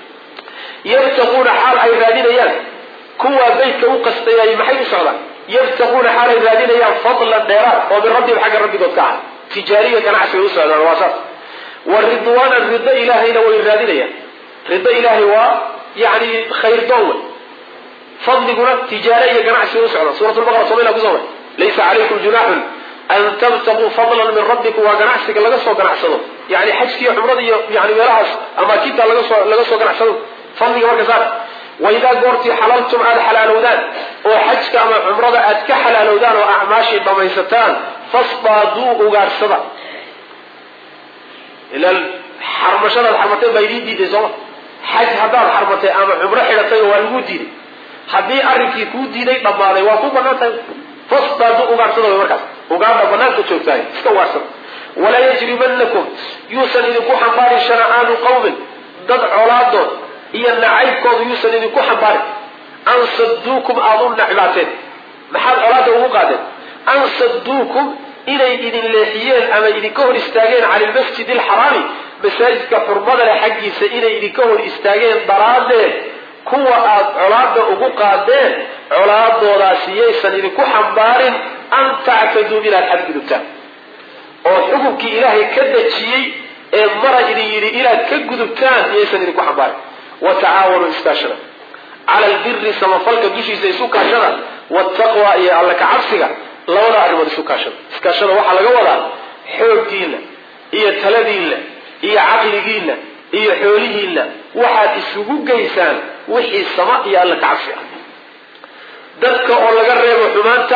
yabtaquuna xaal ay raadinayaan kuwa beytka u qastayaay maxay u socdaan yabtaquuna xaal ay raadinayaan fadlan dheeraad oo min rabbihim xagga rabbigood ka ah tijaariya ganacsi bay u socdaan waa saas. wa ridwaanan riddo ilaahayna way raadinayaan riddo ilaahay waa yani khayr doon wey fadliguna tijaare iyo ganacsi bay u socdaan suurat lbaqara somayla kusoo mar laysa calaykum junaaxun an tabtaguu fadlan min rabbikum waa ganacsiga laga soo ganacsado yani xajkiiyo cumrada iyo yani meelahaas amaakinta laga soo laga soo ganacsado fadliga marka saar waidaa goortii xalaltum aada xalaalowdaan oo xajka ama cumrada aad ka xalaalowdaan oo acmaashii dhamaysataan fasdaaduu ugaarsada ilaan xarmashadaad xarmatay baa idiin diiday sooma xaj haddaad xarmatay ama cumro xidhatay waa lagu diiday haddii arrinkii kuu diiday dhammaaday waa ku banaan tahay fasdaaduu ugaarsada way markaas ugaadha banaanka joogtahay iska ugaarsada walaa yajrimanakum yuusan idinku xambaarin shana'aanu qawmin dad colaadood iyo nacaybkoodu yuusan idinku xambaarin an saduukum aada u nacbaateen maxaad colaada ugu qaadeen an saduukum inay idin leexiyeen ama idinka hor istaageen cala lmasjid alxaraami masaajidka xurmada leh xaggiisa inay idinka hor istaageen daraaddeed kuwa aada colaada ugu qaadeen colaadoodaasi yaysan idinku xambaarin an tactaduu inaad xadgudubtaan oo xukunkii ilaahay ka dejiyey ee mara idin yidhi inaad ka gudubtaan yaysan idinku xambaarin watacaawanuu iskaashada cala albiri samafalka dushiisa isu kaashada wataqwa iyo alla ka cabsiga labada arrimood isu kaashada iskaashada waxaa laga wadaa xooggiina iyo taladiinna iyo caqligiinna iyo xoolihiinna waxaad isugu geysaan wixii sama iyo alla ka cabsi ah dadka oo laga reebo xumaanta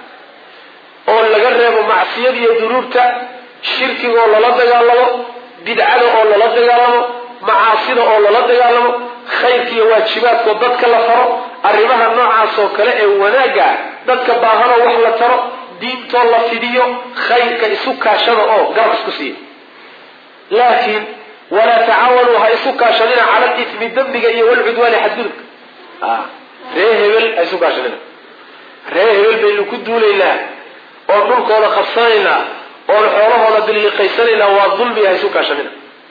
oo laga reebo macsiyada iyo dunuubta shirkiga oo lala dagaalamo bidcada oo lala dagaalamo macaasida oo lala dagaalamo khayrka iyo waajibaadkoo dadka la faro arrimaha noocaas oo kale ee wanaagga dadka baahanoo wax la taro diintoo la fidiyo khayrka isu kaashada oo garab isku siiya laakiin walaa tacaawanuu ha isu kaashadina cala alitmi dembiga iyo walcudwaani xadgudubka ree hebel ha isu kaashadina ree hebel baynu ku duulaynaa oo dhulkooda qabsanaynaa oon xoolahooda billiqaysanaynaa waa dulmi ha isu kaashadina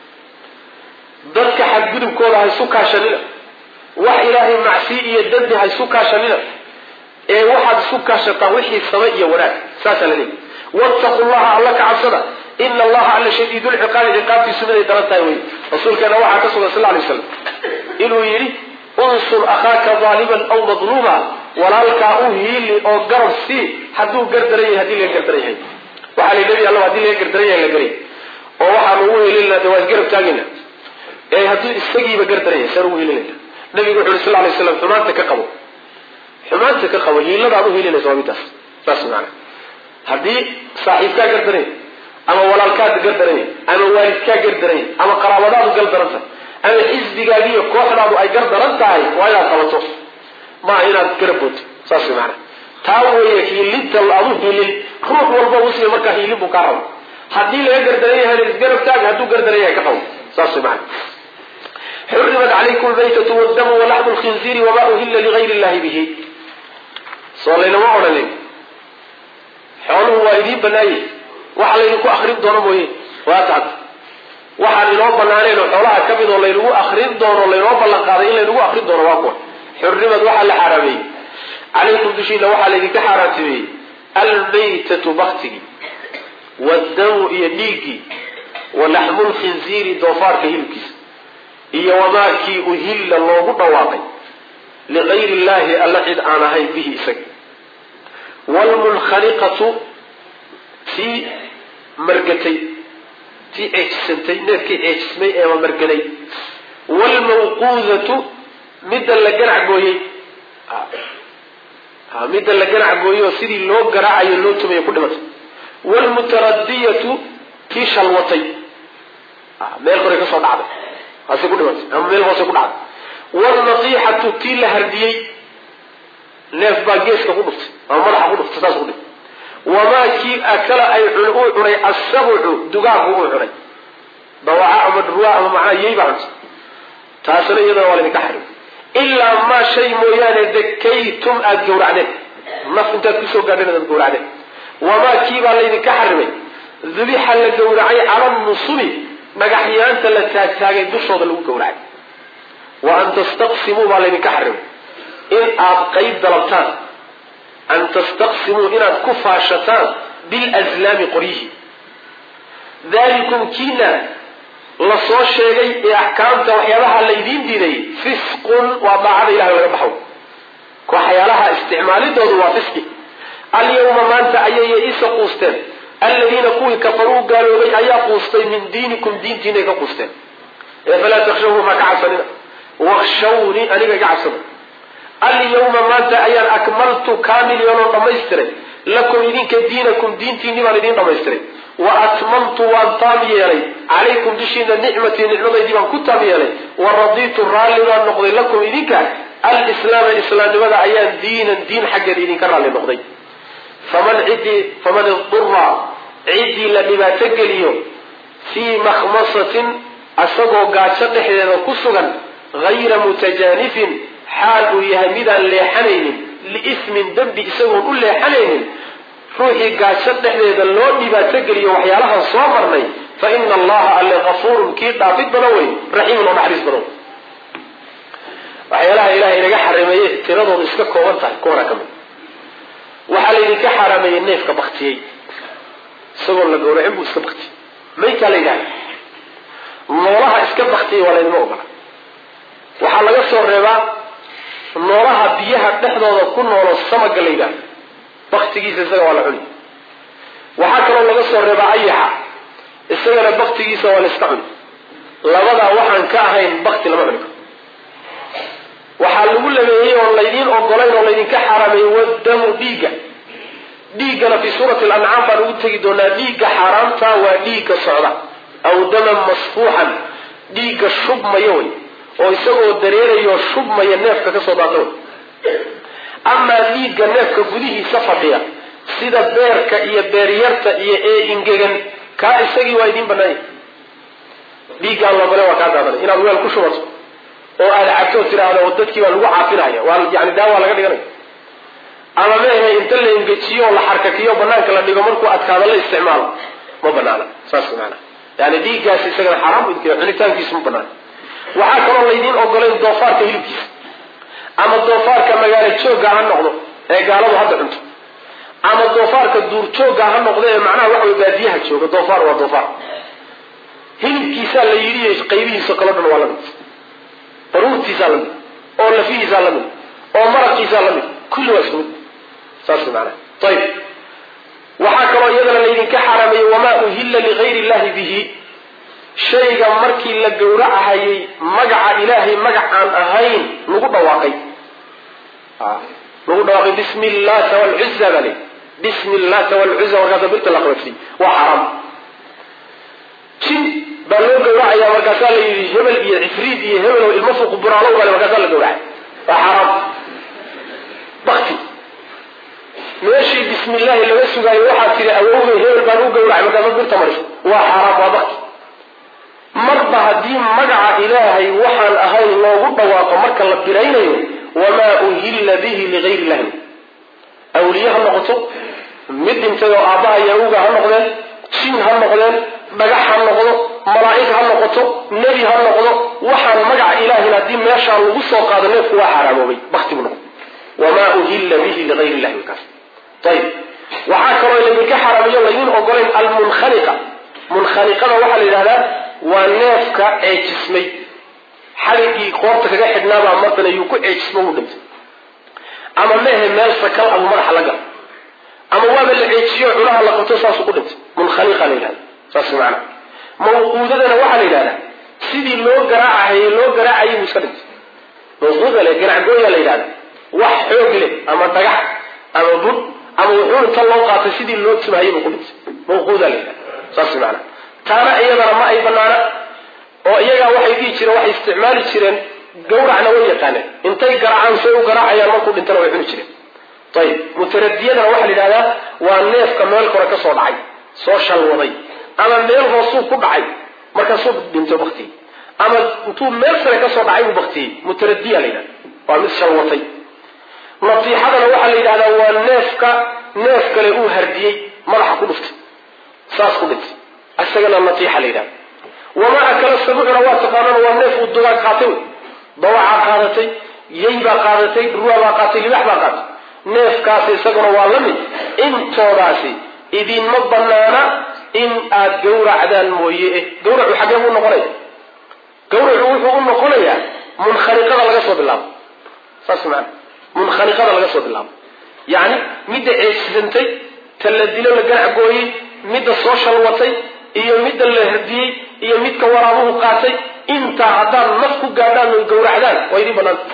dadka xadgudubkooda ha isu kaashanina wax ilaahay macsi iyo dembi ha isu kaashanina ee waxaad isu kaashataan wixii same iyo wanaag saasaa la leeyahy wattaqu llaha alla ka cabsada ina allaha alla shadiidulciqaabi ciqaabtiisu miday daran tahay wey rasuulkeena waxaa ka sugan sal lay slam inuu yidhi unsur akhaaka daaliman aw madluuma walaalkaa u hiili oo garab sii hadduu gardaran yahay hadii laga gardaran yahay waxaa la nebi alla hadii laga gardaran yahay la garay oo waxaanu ugu hilinaa de waa isgarab taagina ee hadduu isagiiba gardaran yahay saan ugu hilinayna nabigu wuxu uri sal lay slam xumaanta ka qabo xumaanta ka qabo hiiladaad u hilinaysa waa midaas saas maana haddii saaxiibkaa gardaranya ama walaalkaad gardaranya ama waalidkaa gardaranya ama qaraabadaadu gardaran tahay ama xisbigaagiiyo kooxdaadu ay gardaran tahay waa inaad qabato maaha inaad garab boodto saas maana taa weeye hiilinta aad u hiilin ruux walba muslim markaa hiilin buu kaa rabo haddii laga gardaran yahay isgarab taag hadduu gardaran yahay ka qabo saas maana xurimat calaykum almaytatu waddamu walaxmu lkhinziiri wamaa uhilla ligayri illahi bihi soo laynama odhanin xooluhu waa idiin banaaye waxa laydinku akrin doono mooye waa taad waxaan inoo banaaneen oo xoolaha ka mid oo laynagu akrin doono laynoo ballan qaaday in laynagu akrin doono waa kuwa xurrimad waxaa la xaaraameeyey calaykum dushiina waxaa laydinka xaaraantimeeyey almaytatu baktigi waddamu iyo dhiiggii walaxmu lkhinziiri doofaarka hilibkiisa iyo wamaakii uhilla loogu dhawaaqay ligayri illahi alla cid aan ahayn bihi isaga wlmunkhaniqatu tii margatay tii ceejisantay neefkii ceejismay eema marganay wlmawquudatu midda la ganac gooyey midda la ganac gooyey oo sidii loo garaacayo loo tumayo ku dhimatay wlmutaradiyatu tii shalwatay meel koray ka soo dhacday haase ku dhimatay ama meel hoose ku dhacday wlnasiixatu tii la hardiyey neef baa geeska ku dhuftay ama madaxa ku dhuftay saas ku dhig wamaa kii akala ay uu cunay assabucu dugaagu uu cunay dawaca ama dhurwaa ama macnaa yey baa cuntay taasina iyadana waa laydinka xarim ilaa maa shay mooyaane dakaytum aada gawracdeen naf intaad kusoo gaadheen aad gawracdeen wamaa kii baa laydinka xarimay dubixa la gawracay cala nusubi dhagaxyaanta la taagtaagay dushooda lagu gawracay wa an tastaqsimuu baa laydinka xarimay in aad qayb dalabtaan an tastaqsimuu inaad ku faashataan bilazlaami qoryihi dalikum kiina la soo sheegay ee axkaamta waxyaabaha laydiin diiday fisqun waa daacada ilahay laga baxo waxyaalaha isticmaalidoodu waa fisqi alyawma maanta ayay isa quusteen aladiina kuwii kafaruu gaaloobay ayaa quustay min diinikum diintiinay ka quusteen ee falaa takhshawhum ha ka cabsanina wakhshawni aniga iga cabsada alyawma maanta ayaan akmaltu kaamil yeeloo dhamaystiray lakum idinka diinakum diintiinni baan idin dhamaystiray wa atmamtu waan taam yeelay calaykum dushiina nicmatii nicmadaydii baan ku taam yeelay wa radiitu raalli baan noqday lakum idinka alislaama islaamnimada ayaan diinan diin xaggeeda idinka raalli noqday faman cidii faman idura ciddii la dhibaato geliyo fii makhmasatin asagoo gaajo dhexdeeda ku sugan hayra mutajaanifin xaal uu yahay midaan leexanaynin liismin dembi isagoon u leexanaynin ruuxii gaajo dhexdeeda loo dhibaato geliyo waxyaalahan soo marnay fa ina allaha alle kafuurun kii dhaafid badan wey raxiimun oo naxariis badan waxyaalaha ilahay inaga xarimeeye tiradoodu iska kooban tahay kuwana ka mid waxaa laydinka xaaraameeyey neefka baktiyey isagoon la gawracin buu iska baktiyey maykaa la yidhahda noolaha iska baktiyey waa laydima ogola waxaa laga soo reebaa noolaha biyaha dhexdooda ku noolo samaga la yidhahda baktigiisa isaga waa la cuni waxaa kaloo laga soo reebaa ayaxa isagana baktigiisa waa la iska cuni labadaa waxaan ka ahayn bakti lama cuni karo waxaa lagu labeeyey oo laydiin ogolayn oo laydinka xaaraameeyey wadamu dhiigga dhiiggana fii suurati alancaam baan ugu tegi doonaa dhiigga xaaraamta waa dhiigga socda aw daman masfuuxan dhiigga shubmaya wey oo isagoo dareerayo shubmaya neefka kasoo daata wey amaa dhiigga neefka gudihiisa fadhiya sida beerka iyo beeryarta iyo ee ingegan kaa isagii waa idiin banaanya dhiiggaan lagole waa kaa daadanay inaad weel ku shubato oo aad cabto tiraahdo dadkii baa lagu caafinaya waa yani daawa laga dhiganaya ama meehe inta la engejiyo oo la xarkakiyo banaanka la dhigo markuu adkaado la isticmaalo ma banaana saas maana yani dhiiggaas isagana xaraam idinka cunitaankiisu ma banaana waxaa kaloo laydiin ogolayn doofaarka hilibkiisa ama doofaarka magaalo joogga ha noqdo ee gaaladu hadda cunto ama doofaarka duur joogga ha noqdo ee macnaha waxa way baadiyaha jooga doofaar waa doofaar hilibkiisaa la yidhi qaybihiisa kaloo dhan waa la mid baruurtiisaa la mid oo lafihiisaa la mid oo maraqiisaa la mid kulli waa isku mid saas macnaha ayib waxaa kaloo iyadana laydinka xaaraameeyey wamaa uhilla ligayri illahi bihi shayga markii la gowracahayay magaca ilaahay magacaan ahayn lagu dhawaaqay lagu dhawaaqay bismi illata walcuzza baa lay bismi illata walcuzza markaasa birta la qabagsiy waa xaraam jin baa loo gawracaya markaasaa la yidhi hebel iyo cifriid iyo hebel oo ilmo fuuq buraalow bale markaasaa la gawracay waa xaraam bakti meeshii bismi illaahi laga sugaayo waxaa tiri awowgay hebel baan u gawracay markaasa birta mariso waa xaraam waa bakti marba haddii magaca ilaahay waxaan ahayn loogu dhawaaqo marka la biraynayo wamaa uhilla bihi ligayri illahi awliye ha noqoto mid dhintay oo aabbaha iyo awowga ha noqdeen jin ha noqdeen dhagax ha noqdo malaa'ig ha noqoto nebi ha noqdo waxaan magaca ilaahin haddii meeshaa lagu soo qaado neefku waa xaaraamoobay bakti buu noqdo wamaa uhilla bihi ligayri illahi markaas ayib waxaa kaloo laydinka xaraamiyo laydin ogolayn almunkhaniqa munkhaniqada waxaa la yidhahdaa waa neefka ceejismay xaligii qoorta kaga xidhnaabaa mardan ayuu ku ceejismo u dhintay ama mehe meel sakal abu madaxa la gala ama waaba la ceejiyo cunaha la qabto saasuu ku dhintay munkhaniqa la yidhahda saas macana mawquudadana waxaa la yidhahdaa sidii loo garaacahayey loo garaacayay buu iska dhintay mawquuda le ganacgooyaa la yidhahda wax xoog leh ama dhagax ama bud ama wuxuu inta loo qaatay sidii loo tumahayay buu ku dhintay mawquuda la yidhahda saas macana taana iyadana ma ay banaana oo iyagaa waxay dhihi jireen waxay isticmaali jireen gawracna way yaqaaneen intay garaacaan say u garaacayaan markuu dhintana way cuni jireen ayib mutaradiyadana waxaa la yidhahdaa waa neefka meel kore ka soo dhacay soo shalwaday ama meel hoosuu ku dhacay markaasuu dhinto baktiyey ama intuu meel sare ka soo dhacay buu baktiyey mutaradiya la yidhahda waa mid shalwatay natiixadana waxaa la yidhahdaa waa neefka neef kale uu hardiyey madaxa ku dhuftay saas ku dhintay isagana natiixa la yidhahda wamaa akala sabucuna waa taqaanana waa neef uu dugaag qaatay wey dawacaa qaadatay yay baa qaadatay ruwa baa qaatay libax baa qaatay neefkaasi isaguna waa la mid intoodaasi idinma banaana in aad gawracdaan mooye gawracu xaggee buu noqonaya gawracu wuxuu u noqonayaa munkhaniqada laga soo bilaabo saas maana munkhaniqada laga soo bilaabo yani midda ceedsantay ta la dilo la ganac gooyey midda soo shalwatay iyo midda la herdiyey iyo midka waraabuhu qaatay intaa haddaad naf ku gaadhaan oy gawracdaan waa idin banaanta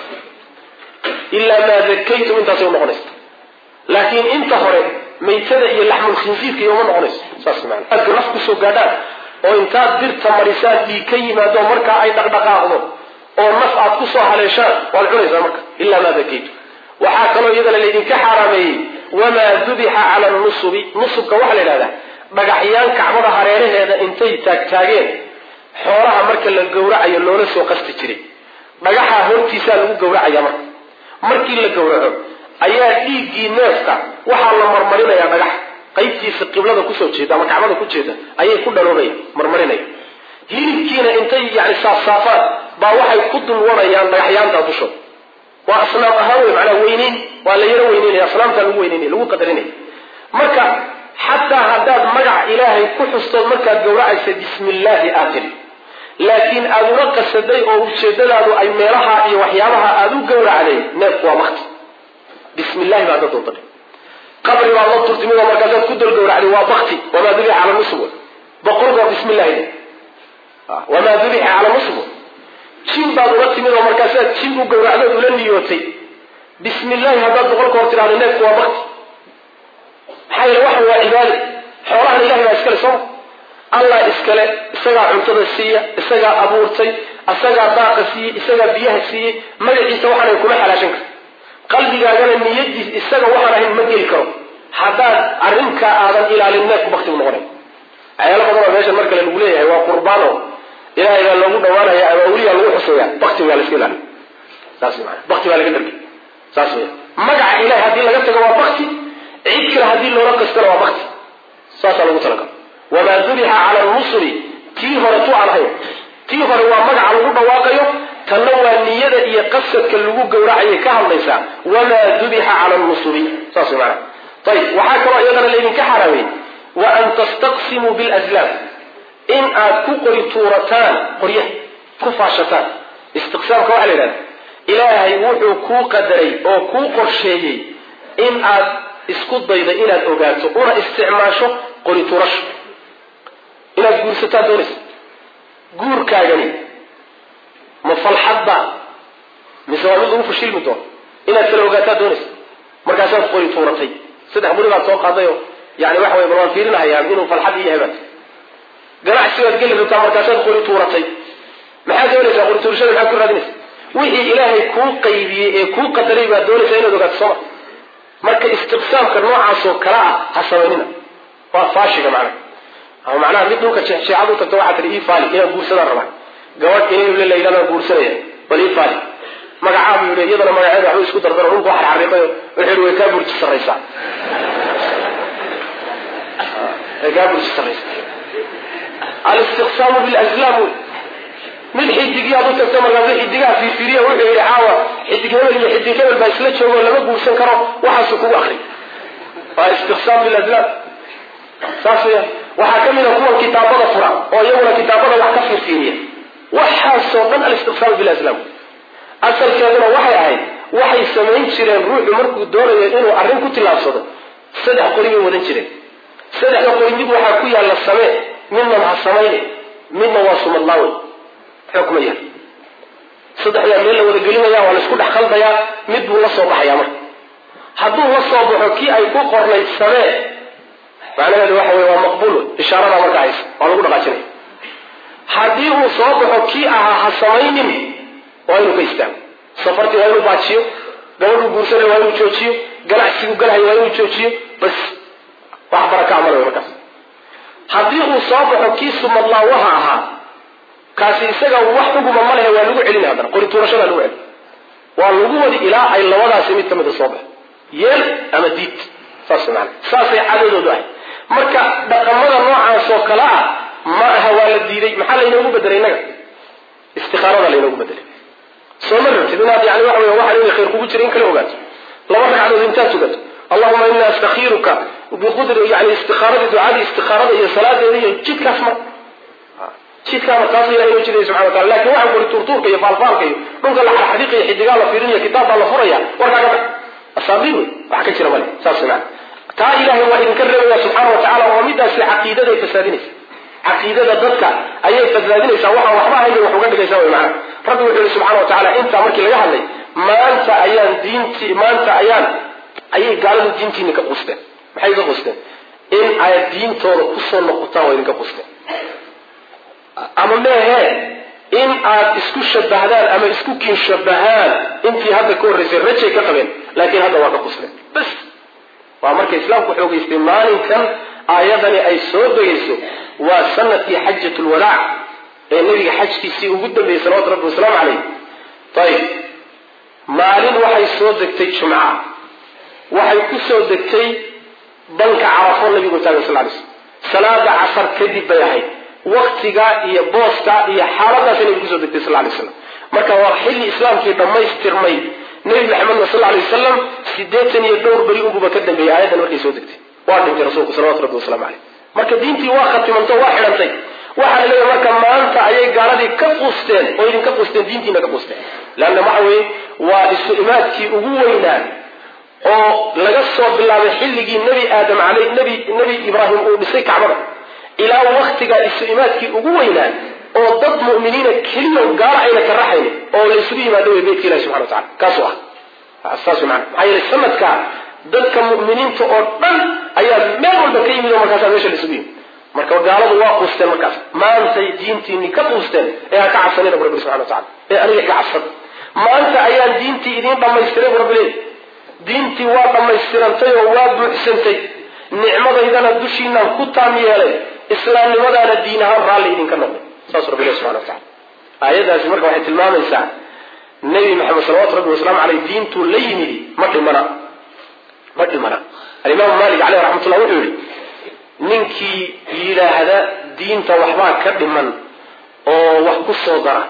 ilaa maa dakaytum intaasay unoqonaysa laakiin inta hore maytada iyo laxmul khinsiirka iyo uma noqonayso saas maana aad naf kusoo gaadhaan oo intaad birta marisaan dhiig ka yimaado markaa ay dhaqdhaqaaqdo oo naf aad kusoo haleeshaan waad cunaysaa marka ilaa maa dakaytum waxaa kaloo iyadana laydinka xaaraameeyey wamaa dubixa cala nusubi nusubka waxaa la yidhahdaa dhagaxyaan kacbada hareeraheeda intay taagtaageen xoolaha marka la gawracayo loola soo qasti jiray dhagaxaa hortiisaa lagu gawracaya marka markii la gawraco ayaa dhiiggii neefka waxaa la marmarinayaa dhagax qaybtiisa qiblada kusoo jeeda ama kacbada ku jeeda ayay ku dhaloonaya marmarinaya hilibkiina intay yani saafsaafaan baa waxay ku dulwanayaan dhagaxyaanta dushooda waa asnaam ahaan wey macnaa weyneyn waa la yaro weyneynaya asnaamtaa lagu weyneynaya lagu qadarinaya marka xataa haddaad magac ilaahay ku xustood markaad gawracaysa bismi illaahi aad tiri laakiin aada una qasaday oo ujeedadaadu ay meelaha iyo waxyaabaha aada u gawracday neefku waa bakti bismi illahi baa dad doonta qabri baa loo turtimid oo markaasaad ku dul gawracday waa bakti wamaa dubixa cala nusub boqolka bismi illahi wamaa dubixa cala nusub jin baad ula timid oo markaasaad jin u gawracdood ula niyootay bismi illahi haddaad boqolka hor tidhahdo neefku waa bakti maxaa yeele waxan waa cibaado xoolahan ilahay baa iskale sooma allah iskale isagaa cuntada siiya isagaa abuurtay isagaa daaqa siiyey isagaa biyaha siiyey magaciisa waxaanay kuma xalaashan karto qalbigaagana niyadiis isaga waxaan ahayn ma geli karo haddaad arrinkaa aadan ilaalin neefku bakti u noqonay waxyaalo badan oo meeshan markale lagu leeyahay waa qurbaano ilaahay baa loogu dhawaanaya ama awliyaa lagu xuseeya bakti waa la iska ilaaliy saas maa bakti baa laga dargay saas wey magaca ilahay haddii laga tago waa bakti cid kale haddii loola qastana waa bakti saasaa lagu talagalo wamaa dubixa cala nusubi tii hore tu aan ahayn tii hore waa magaca lagu dhawaaqayo tanna waa niyada iyo qasadka lagu gawracayay ka hadlaysaa wamaa dubixa cala nusubi saas mana ayib waxaa kaloo iyadana laydinka xaraamey wa an tastaqsimuu bilazlaam in aad ku qori tuurataan qoryaha ku faashataan istiqsaamka waxaa la yidhahda ilaahay wuxuu kuu qadaray oo kuu qorsheeyey in aad isku dayda inaad ogaato una isticmaasho qori tuurasho inaad guursataa doonaysa guurkaagani ma falxadba mise waa mid lagu fashilmi doono inaad kala ogaataa doonaysa markaasaad qori tuuratay saddex buri baad soo qaadayo yani waxa wey bal waan fiirinahayaa inuu falxad iyo hebaat ganacsigaad geli rabtaa markaasaad qori tuuratay maxaad doonaysaa qori tuurashada maxaad ku raadinaysa wixii ilaahay kuu qaybiyey ee kuu qadaray baad doonaysaa inaad ogaato sooma marka istiqsaamka noocaasoo kale ah ha samaynina waa faashiga macnaha ama macnaha mid dhulka jeexjeexad u tagto waxaa tihi ii faali inaan guursadaan rabaa gabadh inay la yidhahdaan guursanaya bal ii faali magacaabu yidhi iyadana magaceeda waxba isku dardaro dhulku wax xariiqayo wuxuu way kaa burji sarraysaa way kaa burji sarraysaa alistiqsaamu bilazlaam wey mid xidigiyaad u tagto markaas xidigaha fiirfiiriya wuxuu yidhi caawa xidig hebel iyo xidig hebel baa isla joogo lama guursan karo waxaasu kugu akri waa istiqsaam bilazlaam saas weya waxaa ka mid a kuwan kitaabada fura oo iyaguna kitaabada wax ka fiirfiiriya waxaasoo dhan alistiqsaam bilazlaam asalkeeduna waxay ahayd waxay samayn jireen ruuxu markuu doonayo inuu arrin ku tillaabsado saddex qori bay wadan jireen saddexda qori mid waxaa ku yaalla samee midna ha samayne midna waa sumadlaawey xukma yahay saddexdaa meel la wada gelinaya waa la isku dhex khaldayaa mid buu la soo baxayaa marka hadduu la soo baxo kii ay ku qornayd samee macnaheedu waxa wey waa maqbuul ishaaradaa marka haysa waa lagu dhaqaajinaya haddii uu soo baxo kii ahaa ha samaynin waa inuu ka istaago safartii waa inuu baajiyo gabadhuu guursanay waa inuu joojiyo ganacsigu galhayo waa inuu joojiyo bas wax baraka amalayo markaas haddii uu soo baxo kii sumadlaawaha ahaa kaasi isaga wax xuguma ma lehe waa lagu celina haddana qori tuurashadaa lagu celin waa lagu wadi ilaa ay labadaasi mid ka mida soo baxo yeel ama diid saas maana saasay cadadoodu ahay marka dhaqamada noocaas oo kale ah ma aha waa la diiday maxaa laynoogu bedelay innaga istikaarada laynoogu bedelay soo ma rabtid inaad yani waxa wey waxaan inay khayr kugu jira in kala ogaato laba ragcadood intaad tugato allahuma inaa astakhiiruka biqudri yani istikaaradii ducadii istikaarada iyo salaadeeda iyo jidkaas mar jidkaa markaas ilahay inoo jiday subxana watala lakin waxaan kori tuurtuurka iyo faalfaalka iyo dhulka la xarxadiiqaya xidigaa la fiirinaya kitaab baa la furaya warkaa ka bax asaadiir wax ka jira male saas macna taa ilaahay waa idinka reebaya subxaana watacaala oo midaasi caqiidada ay fasaadinaysa caqiidada dadka ayay fasaadinaysaa waxaan waxba ahayn wax uga dhigaysaa way macna rabbi wuxuu yidhi subxaana watacaala intaa markii laga hadlay maanta ayaan diintii maanta ayaan ayay gaaladu diintiina ka quusteen maxay ka quusteen in ay diintooda kusoo noqotaan waa idinka quusteen ama mehe in aad isku shabahdaan ama isku kiin shabahaan intii hadda ka horreysay rajay ka qabeen laakiin hadda waa ka quusteen bas waa marka islaamku xoogaystay maalinkan aayadani ay soo degayso waa sanadkii xajatu lwadaac ee nabiga xajkiisii ugu dambeeyey salawatu rabbi wasalaamu calayh ayib maalin waxay soo degtay jumca waxay ku soo degtay banka carafo nabigu taagan sal lay slm salaada casar kadib bay ahayd waktiga iyo booska iyo xaaladaas nabigu kusoo degtay sal lay slam marka waa xilli islaamkii dhammaystirmay nabi maxamedna sal lay wasalam sideetan iyo dhowr beri unbuba ka dambeeyey aayaddan markay soo degtay waa dhintay rasuulku salawatu rabbi wasalaamu caleyh marka diintii waa khatimanto waa xidhantay waxaa la leeyahay marka maanta ayay gaaladii ka quusteen oo idinka quusteen diintiina ka quusteen leanna waxa weeye waa isu imaadkii ugu weynaa oo laga soo bilaabay xilligii nebi aadam caley nebi nebi ibraahim uu dhisay kacbada ilaa waktigaa isu imaadkii ugu weynaa oo dad mu'miniina keliya gaalo ayna ka raxayn oo la isugu yimaado way beydka ilahi subxana watacala kaasuu ah saas macana maxaa yeelay sanadkaa dadka mu'miniinta oo dhan ayaa meel walba ka yimid oo markaasaa meesha la isugu yimid marka gaaladu waa quusteen markaas maantay diintiini ka quusteen ee ha ka cabsanina bu rabbi subxana watacala ee aniga iga cabsan maanta ayaan diintii idiin dhammaystiray bu rabbi leey diintii waa dhammaystirantay oo waa buuxsantay nicmadaydana dushiinaan ku taam yeelay islaamnimadaana diin ahaan raalli idinka noqday saasuu rabbi leey subxana watacala aayadaasi marka waxay tilmaamaysaa nebi maxamed salawatu rabbi wasalaamu caleyh diintuu la yimidi ma dhimana ma dhimana alimaamu maalik caleyh raxmatullah wuxuu yihi ninkii yidhaahda diinta waxbaa ka dhiman oo wax ku soo dara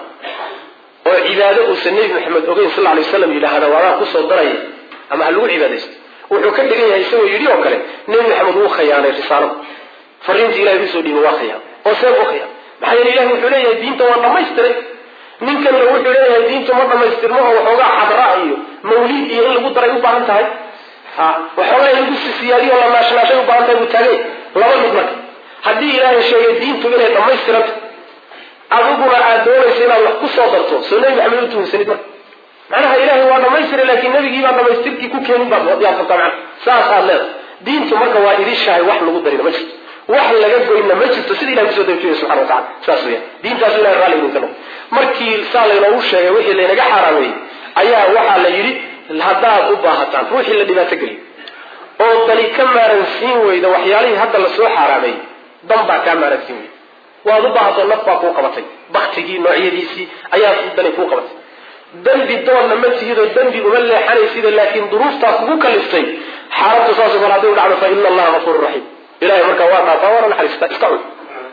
oo cibaado uusan nebi maxamed ogeyn sal lla alay wasalam yidhaahda waabaa ku soo daraya ama ha lagu cibaadaysto wuxuu ka dhigan yahay isagoo yidhi oo kale nebi maxamed wuu khayaanay risaalada fariintii ilahay usoo dhiibay waa khayaan oo seeb u khayaan maxaa yeele ilahi wuxuu leeyahay diinta waa dhammaystiray ninkanna wuxuu leeyahay diinta ma dhammaystirmo oo waxoogaa xadraa iyo mawliid iyo in lagu daray u baahan tahay ha waxoogaa in lagu sisiyaadiyo la naashnaashay u baahan tahay buu taagay laba mid marka haddii ilaahay sheegay diintu inay dhammaystiranta adiguna aad doonaysa inaad wax ku soo darto soo nebi maxamed u tuhunsanid marka macnaha ilaahay waa dhamaystiray laakiin nabigii baa dhamaystirkii ku keenin baad wadiyaafartaa macna saas aad leedahay diintu marka waa idishahay wax lagu darina ma jirto wax laga goyna ma jirto sida ilahay kusoo dejiyay subxana watacala saas weeyaan diintaas ilahay raalli idinka noqo markii saa laynoogu sheegay wixii laynaga xaaraameeyey ayaa waxaa la yidhi haddaad u baahataan ruuxii la dhibaato geliyo oo dani ka maaransiin weyda waxyaalihii hadda lasoo xaaraameeyey dan baa kaa maaransiin weyda waad u baahato naf baa kuu qabatay baktigii noocyadiisii ayaa dani kuu qabatay dembi doonna ma tihidoo dembi uma leexanaysida laakiin duruuftaa kugu kaliftay xaaladdu saasoo kale hadday u dhacdo fa ina allaha gafuuru raxiim ilahay markaa waa dhaafaa waana naxariistaa iska cun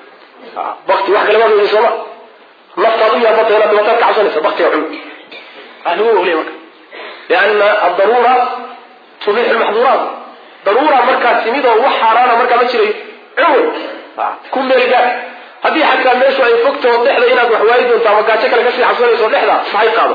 bakti wax kale maad sooma naftaad u yaabata inaad dhibataad ka cabsanaysa baktiga cun lagu oglay marka lianna addaruura tubixu lmaxduuraat daruura markaa timid oo wax xaaraana markaa ma jirayo cun ku meelgaad haddii xataa meeshu ay fogtao dhexda inaad wax waayi doonto ama gaajo kale kasii cabsanayso dhexda sahay qaado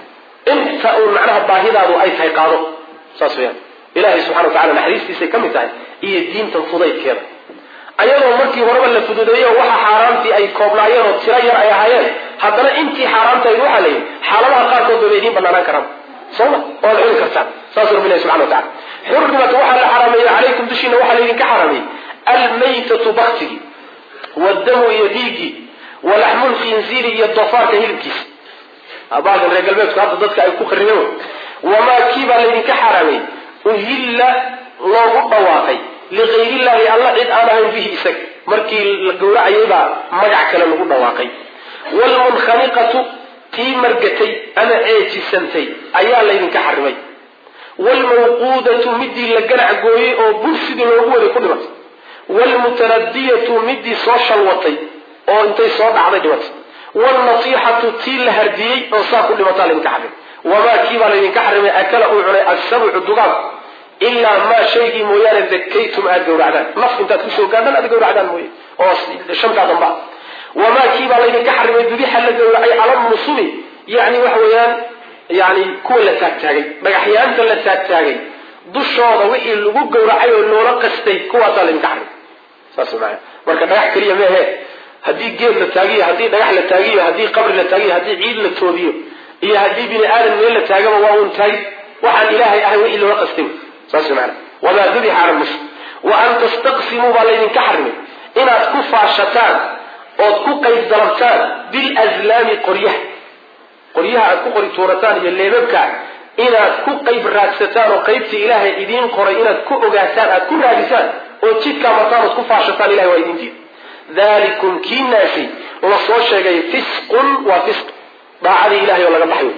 inta uun macnaha baahidaadu ay tahay qaado saas weyaan ilaahay subxana watacala naxariistiisay ka mid tahay iyo diintan fudaydkeeda ayadoo markii horeba la fududeeyo waxa xaaraantii ay koobnaayeen oo tiro yar ay ahaayeen haddana intii xaaraantayd waxaa layidhi xaaladaha qaarkood bay idiin banaanaan karaan sooma waad cuni kartaan saasuu rabbi ilahi subxana watacala xurrimat waxaa la xaraameeyey calaykum dushiina waxaa laydinka xaraameeyey almaytatu baktigi wadamu iyo dhiiggii walaxmu lkhinziiri iyo doofaarka hilibkiisa baalkan reer galbeedku hadda dadka ay ku qaribeen wamaa kii baa laydinka xaraameeyey uhilla loogu dhawaaqay ligayrillahi alla cid aan ahayn bihi isaga markii la gowracayay baa magac kale lagu dhawaaqay waalmunkhaniqatu tii margatay ama ceejisantay ayaa laydinka xarimay waalmawquudatu midii la ganac gooyey oo bur sidii loogu waday ku dhimatay waalmutaradiyatu midii soo shalwatay oo intay soo dhacday dhimatay waalnasiixatu tii la hardiyey oo saa ku dhimataa laydinka xarimay wamaa kii baa laydinka xarimay akala uu cunay assabcu dugaag ilaa maa shaygii mooyaane dakaytum aada gawracdaan naf intaad kusoo gaadhaan aad gawracdaan mooye oo shantaa damba wamaa kii baa laydinka xarimay dubixa la gawracay cala nusubi yani waxa weeyaan yani kuwa la taagtaagay dhagaxyaanta la taagtaagay dushooda wixii lagu gowracay oo loola qastay kuwaasaa laydinka xarimay saas macna marka dhagax keliya mehe haddii geed la taagiyo haddii dhagax la taagiyo haddii qabri la taagiyo haddii ciid la toodiyo iyo haddii bini aadan meel la taagaba waa uun tahay waxaan ilaahay ahay wixii loola qastay saas macna wamaa dubixa cala nusuq wa an tastaqsimuu baa laydinka xarimay inaad ku faashataan ood ku qayb dalabtaan bilazlaami qoryaha qoryaha aad ku qori tuurataan iyo leebabka inaad ku qayb raadsataan oo qaybtii ilaahay idiin qoray inaad ku ogaataan aad ku raadisaan oo jidkaa martaan ood ku faashataan ilahay waa idintiid dalikum kiinaasi la soo sheegay fisqun waa fisq daacadii ilahay oo laga baxay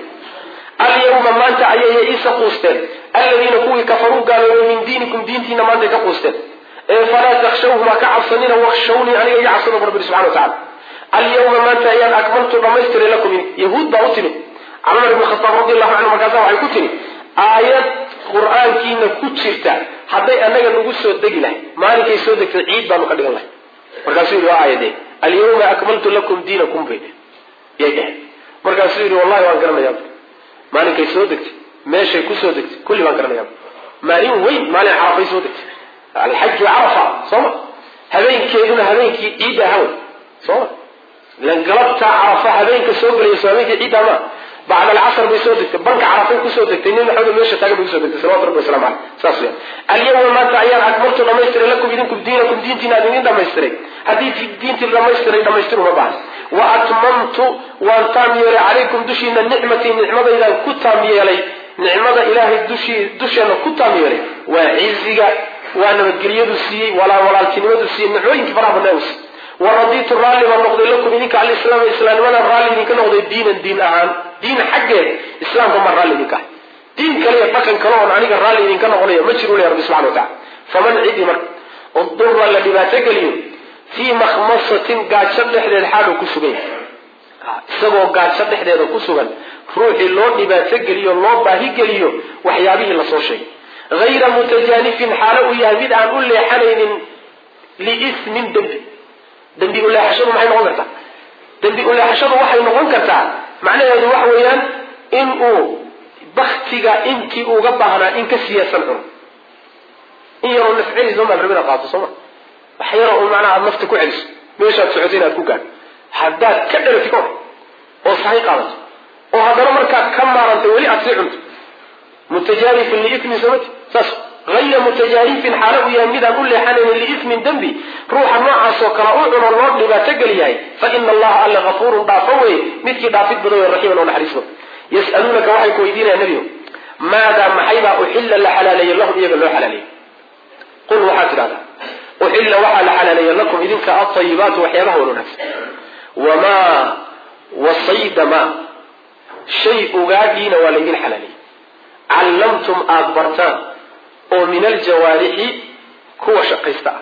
alyawma maanta ayay yaisa quusteen aladiina kuwii kafaruu gaaloobay min diinikum diintiina maantay ka quusteen ee falaa takshawhuma ka cabsanina wakshawni aniga iga cabsado bu rabbi subxana wa tacala alyawma maanta ayaan akmaltu dhamaystiray lakum yahuud baa u timi cumar ibn khataab radi allahu canhu markaasa waxay ku timi aayad qur-aankiina ku jirta hadday annaga nagu soo degi lahay maalinkay soo degtay ciid baanu ka dhigan lahay markaasuu yidhi waa aayade alyawma akmaltu lakum diinakum bay yay dheheen markaasuu yidhi wallahi waan garanayaa maalinkay soo degtay meeshay ku soo degtay kulli baan garanayaa maalin weyn maalin carafay soo degtay alxaju carafa sooma habeenkeeduna habeenkii ciidda hawen sooma lan galabta carafa habeenka soo gelaya soo habeenkii ciidda ma bacd alcasr bay soo degtay banka carafay kusoo degtay nin maxamed meesha taagan bay kusoo degtay salawatu rabbi wasalaamu caleyh saas weeyaan alyawma maanta ayaan akmaltu dhamaystiray lakum idinku diinakum diintiina aad idin dhamaystiray haddii diintii dhamaystiray dhamaystir uma baahan wa atmamtu waan taam yeelay calaykum dushiina nicmatii nicmadaydaan ku taam yeelay nicmada ilaahay dushii dusheena ku taam yeelay waa ciziga waa nabadgelyadu siiyey walaa walaaltinimadu siiyey nicmooyinkii faraha badnaa u siiyey waradiitu raalli baan noqday lakum idinka alislaam islaamnimada raalli idinka noqday diinan diin ahaan diin xaggeed islaamka ma raalli idinka ah diin kale iyo dhaqan kale oon aniga raalli idinka noqonayo ma jiru leh rabbi subxana wa tacala faman cidi marka udurra la dhibaato geliyo fii makhmasatin gaajo dhexdeed xaaluu ku sugan yahay isagoo gaajo dhexdeeda ku sugan ruuxii loo dhibaato geliyo loo baahi geliyo waxyaabihii lasoo sheegay hayra mutajaanifin xaalo uu yahay mid aan u leexanaynin liismin dembi dembi uleexashadu maxay noqon kartaa dembi uleexashadu waxay noqon kartaa macnaheedu waxa weeyaan in uu baktiga intii uga baahnaa in ka siyaasan cuno in yaroo nafceli soo maal rabina qaato sooma wax yaroo un macnaha aad nafta ku celiso meeshaad socotay inaad ku gaadho haddaad ka dhalati ka hor oo sahay qaadato oo haddana markaad ka maarantay weli aad sii cunto mutajaanifin liismin samati saas hayra mutajaanifin xaalo uu yahay midaan u leexanaynin liismin dembi ruuxa noocaasoo kale u cuno loo dhibaato geliyahay fa ina allaha alla gafuurun dhaafo weye midkii dhaafid badan wey raxiiman oo naxariis badan yas'aluunaka waxay ku weydiinayaan nebigo maadaa maxaybaa uxilla la xalaaleeyey lahum iyaga loo xalaaleeyey qul waxaad tidhahdaa uxilla waxaa la xalaaleeya lakum idinka altayibaatu waxyaabaha wan wanaagsan wamaa wasayda ma shay ugaadhiina waa laydin xalaaleeyey callamtum aada bartaan oo min aljawaarixi kuwa shaqaysta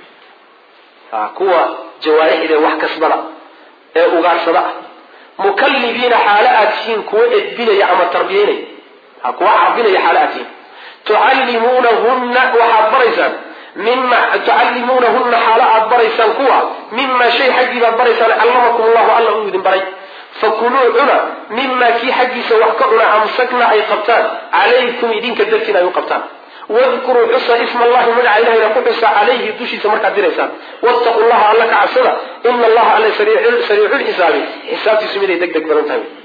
ah kuwa jawaarixda wax kasbada ee ugaarsada ah mukallibiina xaalo aad tihiin kuwa edbinaya ama tarbiyaynaya kuwa carbinaya xaalo aad tihiin tucallimuunahunna waxaad baraysaan mima tucallimuunahunna xaalo aad baraysaan kuwa mima shay xaggii baad baraysaan callamakum allahu alla uu idin baray fakuluu cuna mima kii xaggiisa wax ka cuna amsakna ay qabtaan calaykum idinka dartiin ay u qabtaan wadkuruu xusa isma allahi magaca ilahayna ku xusa calayhi dushiisa markaad diraysaan wattaqu llaha alla ka cabsada ina allaha alla sariiculxisaabi xisaabtiisu miday deg deg badan tahay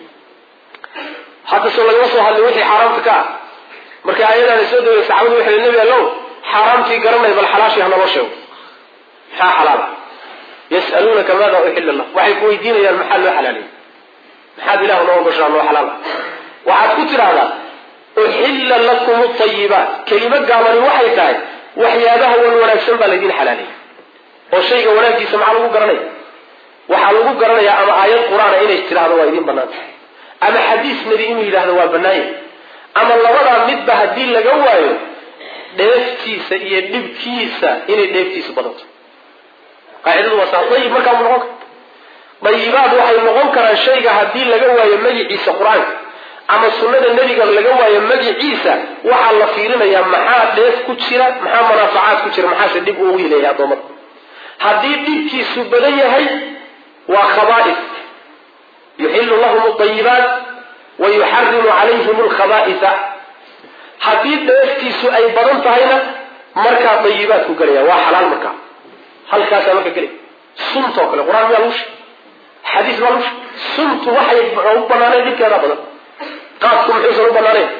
hadda soo lagama soo hadlay wixii xaaraamta ka ah markay aayadaana soo degay saxaabadu waxay hi nebi allow xaaraamtii garanay bal xalaashii hanaloo sheego maxaa xalaala yas'aluunaka maada uxilla lah waxay ku weydiinayaan maxaa loo xalaaliyey maxaad ilahu noo ogoshaa loo xalaal ah waxaad ku tidhaahdaa uxilla lakum alayibaat kelimo gaabani waxay tahay waxyaabaha wan wanaagsan baa laydin xalaaliyey oo shayga wanaaggiisa maxaa lagu garanaya waxaa lagu garanayaa ama aayad qur-aana inay tidhahdo waa idin bannaan tahay ama xadiis nebi inuu yidhahdo waa bannaanya ama labadaa midba haddii laga waayo dheeftiisa iyo dhibkiisa inay dheeftiisu badanto qaacidadu waa saa dayib markaa mu noqon kara dayibaad waxay noqon karaan shayga haddii laga waayo magiciisa qur-aanka ama sunnada nebiga laga waayo magiciisa waxaa la fiirinayaa maxaa dheef ku jira maxaa manaafacaad ku jira maxaase dhib ugu yileeya addoommada haddii dhibkiisu badan yahay waa khaba'is yuxillu lahum adayibaat wa yuxarimu calayhim alkhaba'isa haddii dheeftiisu ay badan tahayna markaa dayibaadku gelaya waa xalaal markaa halkaasaa marka gelay suntoo kale qur-aan miyaa lagu sheeg xadiis baa lagu sheeg suntu waxay u banaaneen dhibkeedaa badan qaadku muxuusan u banaaneen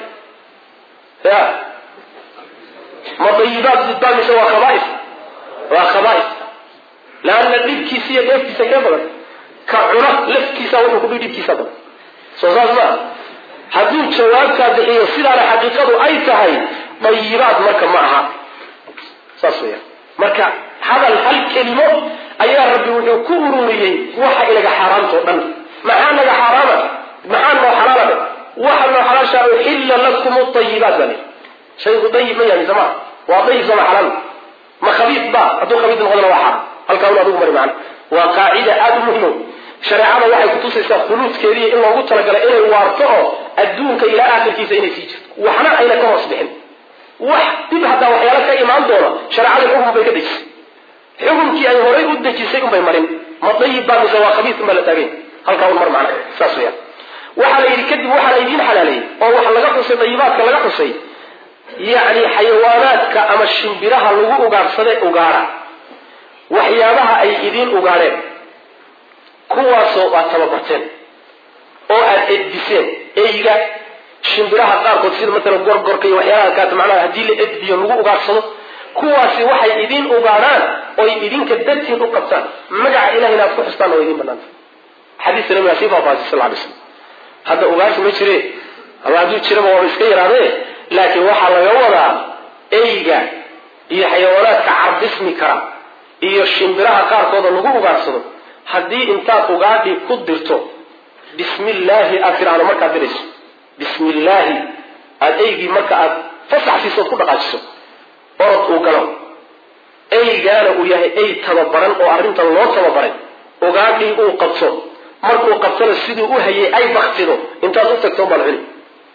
ya ma dayibaad didbaa mise waa khaba'is waa khaba'is laanna dhibkiisa iyo dheeftiisa kee badan ka cuna lafkiisa wuxuu kudhi dhibkiisa badan soo saas maa hadduu jawaabkaa bixiyo sidaana xaqiiqadu ay tahay dayibaad marka ma aha saas weya marka hadal hal kelimo ayaa rabbi wuxuu ku ururiyey waxa ilaga xaaraantao dhan maxaa naga xaaraama maxaa noo xalaala waxa noo xalaashaa uxilla lakum aayibaat baa lii shaygu dayib ma yahay sama waa dayib sama xalaal ma khabiis ba hadduu khabiis noqdana waa xaram halkaa un adigu mari macana waa qaacida aada u muhimo shareecada waxay kutusaysaa khuluudkeediiy in loogu talagalay inay waarto oo adduunka ilaa aakhirkiisa inay sii jirto waxna ayna ka hoos bixin wax dib haddaa waxyaalo ka imaan doona shareecada xukun bay ka dejisay xukunkii ay horay u dejisay unbay marin ma dayib baa mise waa khabiis unbaa la taagay halkaa un mar macna saas weyaan waxaa la yidhi kadib waxaa la idiin xalaaleeyey oo wax laga xusay dayibaadka laga xusay yacni xayawaanaadka ama shimbiraha lagu ugaadhsade ugaadha waxyaabaha ay idiin ugaadheen kuwaasoo aad tababarteen oo aad edbiseen eyga shimbiraha qaarkood sida matalan gorgorka iyo waxyaalaha kaas macnaha haddii la edbiyo lagu ugaadhsado kuwaasi waxay idiin ugaadhaan oy idinka dartiin u qabtaan magaca ilahina aad ku xustaan oo idiin banaanta xadiiska nabiga sii faahfaahisay sal alay slam hadda ugaarsi ma jire ama hadduu jiraba waaba iska yaraadee laakiin waxaa laga wadaa eyga iyo xayawaanaadka carbismi kara iyo shimbiraha qaarkooda lagu ugaadhsado haddii intaad ugaadhi ku dirto bismi illaahi aad tiraahdo markaad dirayso bismi illaahi aada eygii marka aad fasax siisood ku dhaqaajiso orod uu galo eygaana uu yahay ey tababaran oo arrintan loo tababaray ugaadhii uu qabto markuu qabtona siduu u hayay ay baktido intaad u tagto baan cuni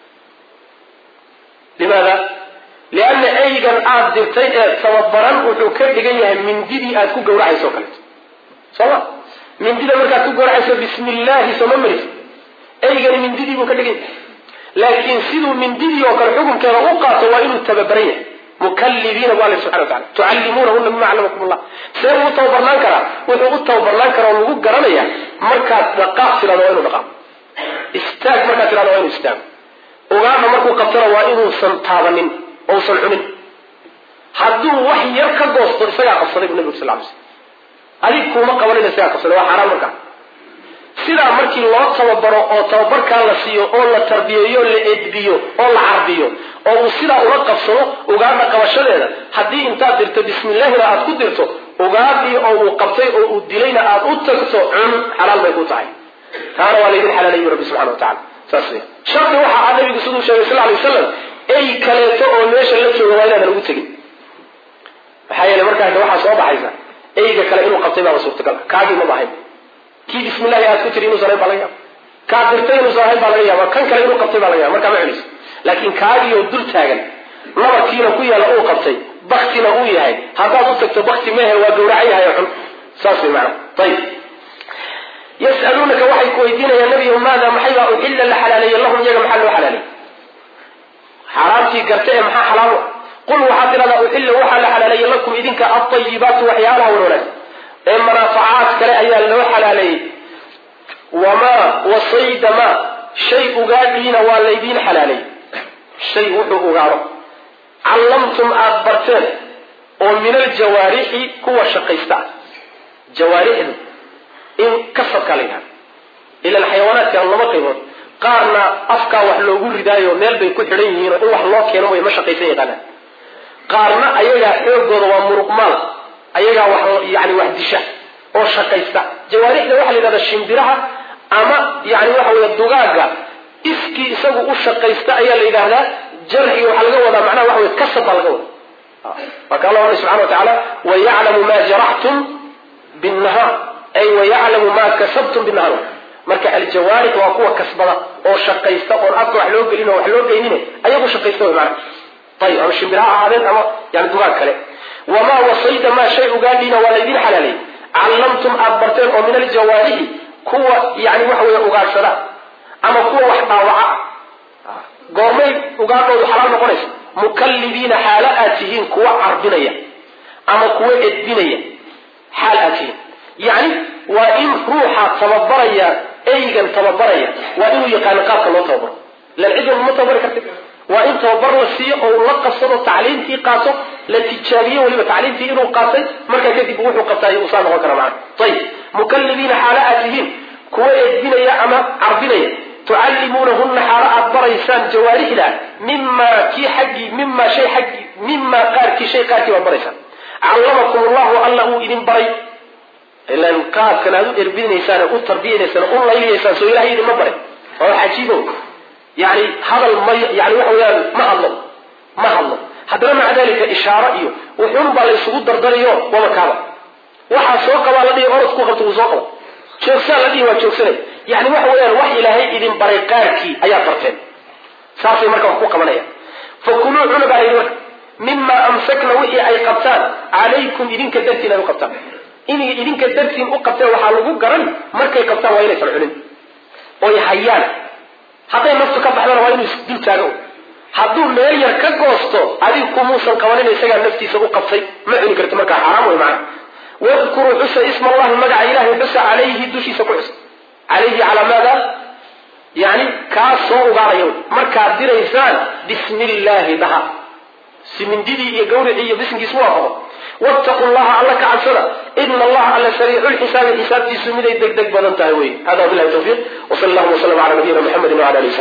limaada lianna eygan aada dirtay ee tababaran wuxuu ka dhigan yahay mindidii aad ku gawracayso o kaleeto sooma mindida markaad ku gawracayso bismi illaahi sooma marisa eygani mindidii buu ka dhigan yahay laakiin siduu mindidii oo kale xukunkeeda u qaato waa inuu tababaran yahay mukallibiina bu alla subxana wa tacala tucallimuunahuna bima callamakum allah see uu tababarnaan karaa wuxuu u tababarnaan karaa oo lagu garanaya markaad dhaqaaq tirado waa inuu dhaqaaqo istaag markaad tirado waa inuu istaago ugaadha markuu qabtana waa inuusan taabanin ousan cunin hadduu wax yar ka goosto isagaa qabsaday bu nabigu sal ly slam adig kuuma qabanina isagaa qabsaday waa xaaraan markaa sidaa markii loo tababaro oo tababarkaa la siiyo oo la tarbiyeeyo la edbiyo oo la carbiyo oo uu sidaa ula qabsado ugaadha qabashadeeda haddii intaad dirto bismillaahina aad ku dirto ugaadhii oo uu qabtay oo uu dilayna aad u tagto cun xalaal bay ku tahay taana waa laydin xalaalayu rabbi subxana wa tacala saas wey shardi waxa ah nabigu siduu sheegay sal alay wasalam ey kaleeto oo meesha la jooga waa inaadan ugu tegin maxaa yeele markaas waxaa soo baxaysa eyga kale inuu qabtay baaba suurtagal kaagii maba ahayn kii bismillahi aad ku tiri inuusan ahayn baa laga yaaba kaa dirtay inuusan ahayn baa laga yaaba kan kale inuu qabtay baa laga yaba markaa ma cunayso laakiin kaagii oo dul taagan nabarkiina ku yaala uu qabtay baktina uu yahay haddaad u tagto bakti mehe waa gawracan yahay oo xun saas way macana ayib yas'aluunaka waxay ku weydiinayaan nabiyahu maada maxay baa uxilla la xalaaleeyey lahum iyaga maxaa loo xalaaleeyey xaaraamtii garta ee maxaa xalaalo qul waxaad tidhahdaa uxilla waxaa la xalaaleeyey lakum idinka alطayibaatu waxyaalaha wanwanaag ee manaafacaad kale ayaa loo xalaaleeyey wamaa wasayda ma shay ugaadhiina waa laydiin xalaaleeyey shay wuxuu ugaadho callamtum aada barteen oo min aljawaarixi kuwa shaqaysta jawaarixdu in kasabkaa la yidhahda ilan xayawaanaadkan laba qaybood qaarna afkaa wax loogu ridaayo meel bay ku xidhan yihiin oo in wax loo keeno way ma shaqaysan yaqaanaan qaarna ayagaa xoogooda waa muruqmaal ayagaa wax yani wax disha oo shaqaysta jawaarixda waxaa la yidhahda shimbiraha ama yani waxa weeye dugaaga iskii isagu u shaqaysta ayaa la yidhaahdaa jarxiga waxaa laga wadaa macnaha waxa weye kasab baa laga wadaa marka allah ohanay subxana wa tacaala wayaclamu maa jaraxtum binnahaar ay wayaclamu maa kasabtum binnahaar marka aljawaarix waa kuwa kasbada oo shaqaysta oon afka wax loo gelin oo wax loo geynine ayagu shaqaysta way macna ayib ama shimbiraha ahaadeen ama yani dugaag kale wamaa wasayda maa shay ugaadhiina waa laydin xalaalay callamtum aada barteen oo min aljawaarixi kuwa yani waxa weeye ugaadhsada ama kuwa wax dhaawaca goormay ugaadhoodu xalaal noqonaysa mukallibiina xaala aad tihiin kuwa carbinaya ama kuwa edbinaya xaal aad tihiin yani waa in ruuxa tababaraya eygan tababaraya waa inuu yaqaano qaabka loo tababaro lan cid walba ma tababari kartid waa in tababar la siiyo oo la qabsado tacliintii qaato la tijaabiyo waliba tacliintii inuu qaatay markaa kadib wuxuu qabtay uu saa noqon kara macna ayib mukallibiina xaala aad tihiin kuwa edbinaya ama carbinaya تعلمونهن حرأت بريسان جوارحنا مما كي حقي مما شيء حقي مما قاركي شيء قاركي وبريسان علمكم الله الله إذن بري إلا إن قاد كان هذا إربين إنسان أو تربية إنسان أو الله إلي إنسان سوى إلهي إذن مبري هو حجيبه يعني هذا المي يعني وحويان ما الله ما الله هذا مع ذلك إشارة إيو وحيون بالسقوط دردريو ومكابا وحا سوقا والذي أرد كوخرته وزوقا شوكسان الذي هو شوكسان يعني وحويان وحي إلهي إذن بريقاركي أيا فرتين ساسي مركا وحقوق منايا فكلوا عنبا إذن مما أمسكنا وحي أي قبطان عليكم إذن كدرتين أي قبطان إني إذن كدرتين أو قبطان وحالوكو قرن مركا قبطان وإليس العلم ويحيان حتى نفسه كبحنا وإنه يسدل تاغو حدو ميلير كقوستو عليكم موسى القوانين يساقا نفتي سبو قبطي ما عني كرت مركا حرام ويمعنا واذكروا حسى اسم الله مدع إله حسى عليه دوشي سكو حسى عليه على ماذا يعني كاسو غاريو مركا ديريسان بسم الله دها سمن ديدي يقول اي بسم جسواه واتقوا الله على كعسرة ان الله على سريع الحساب الحساب في سمي دك دك بدن تاوي هذا بالله التوفيق وصلى الله وسلم على نبينا محمد وعلى اله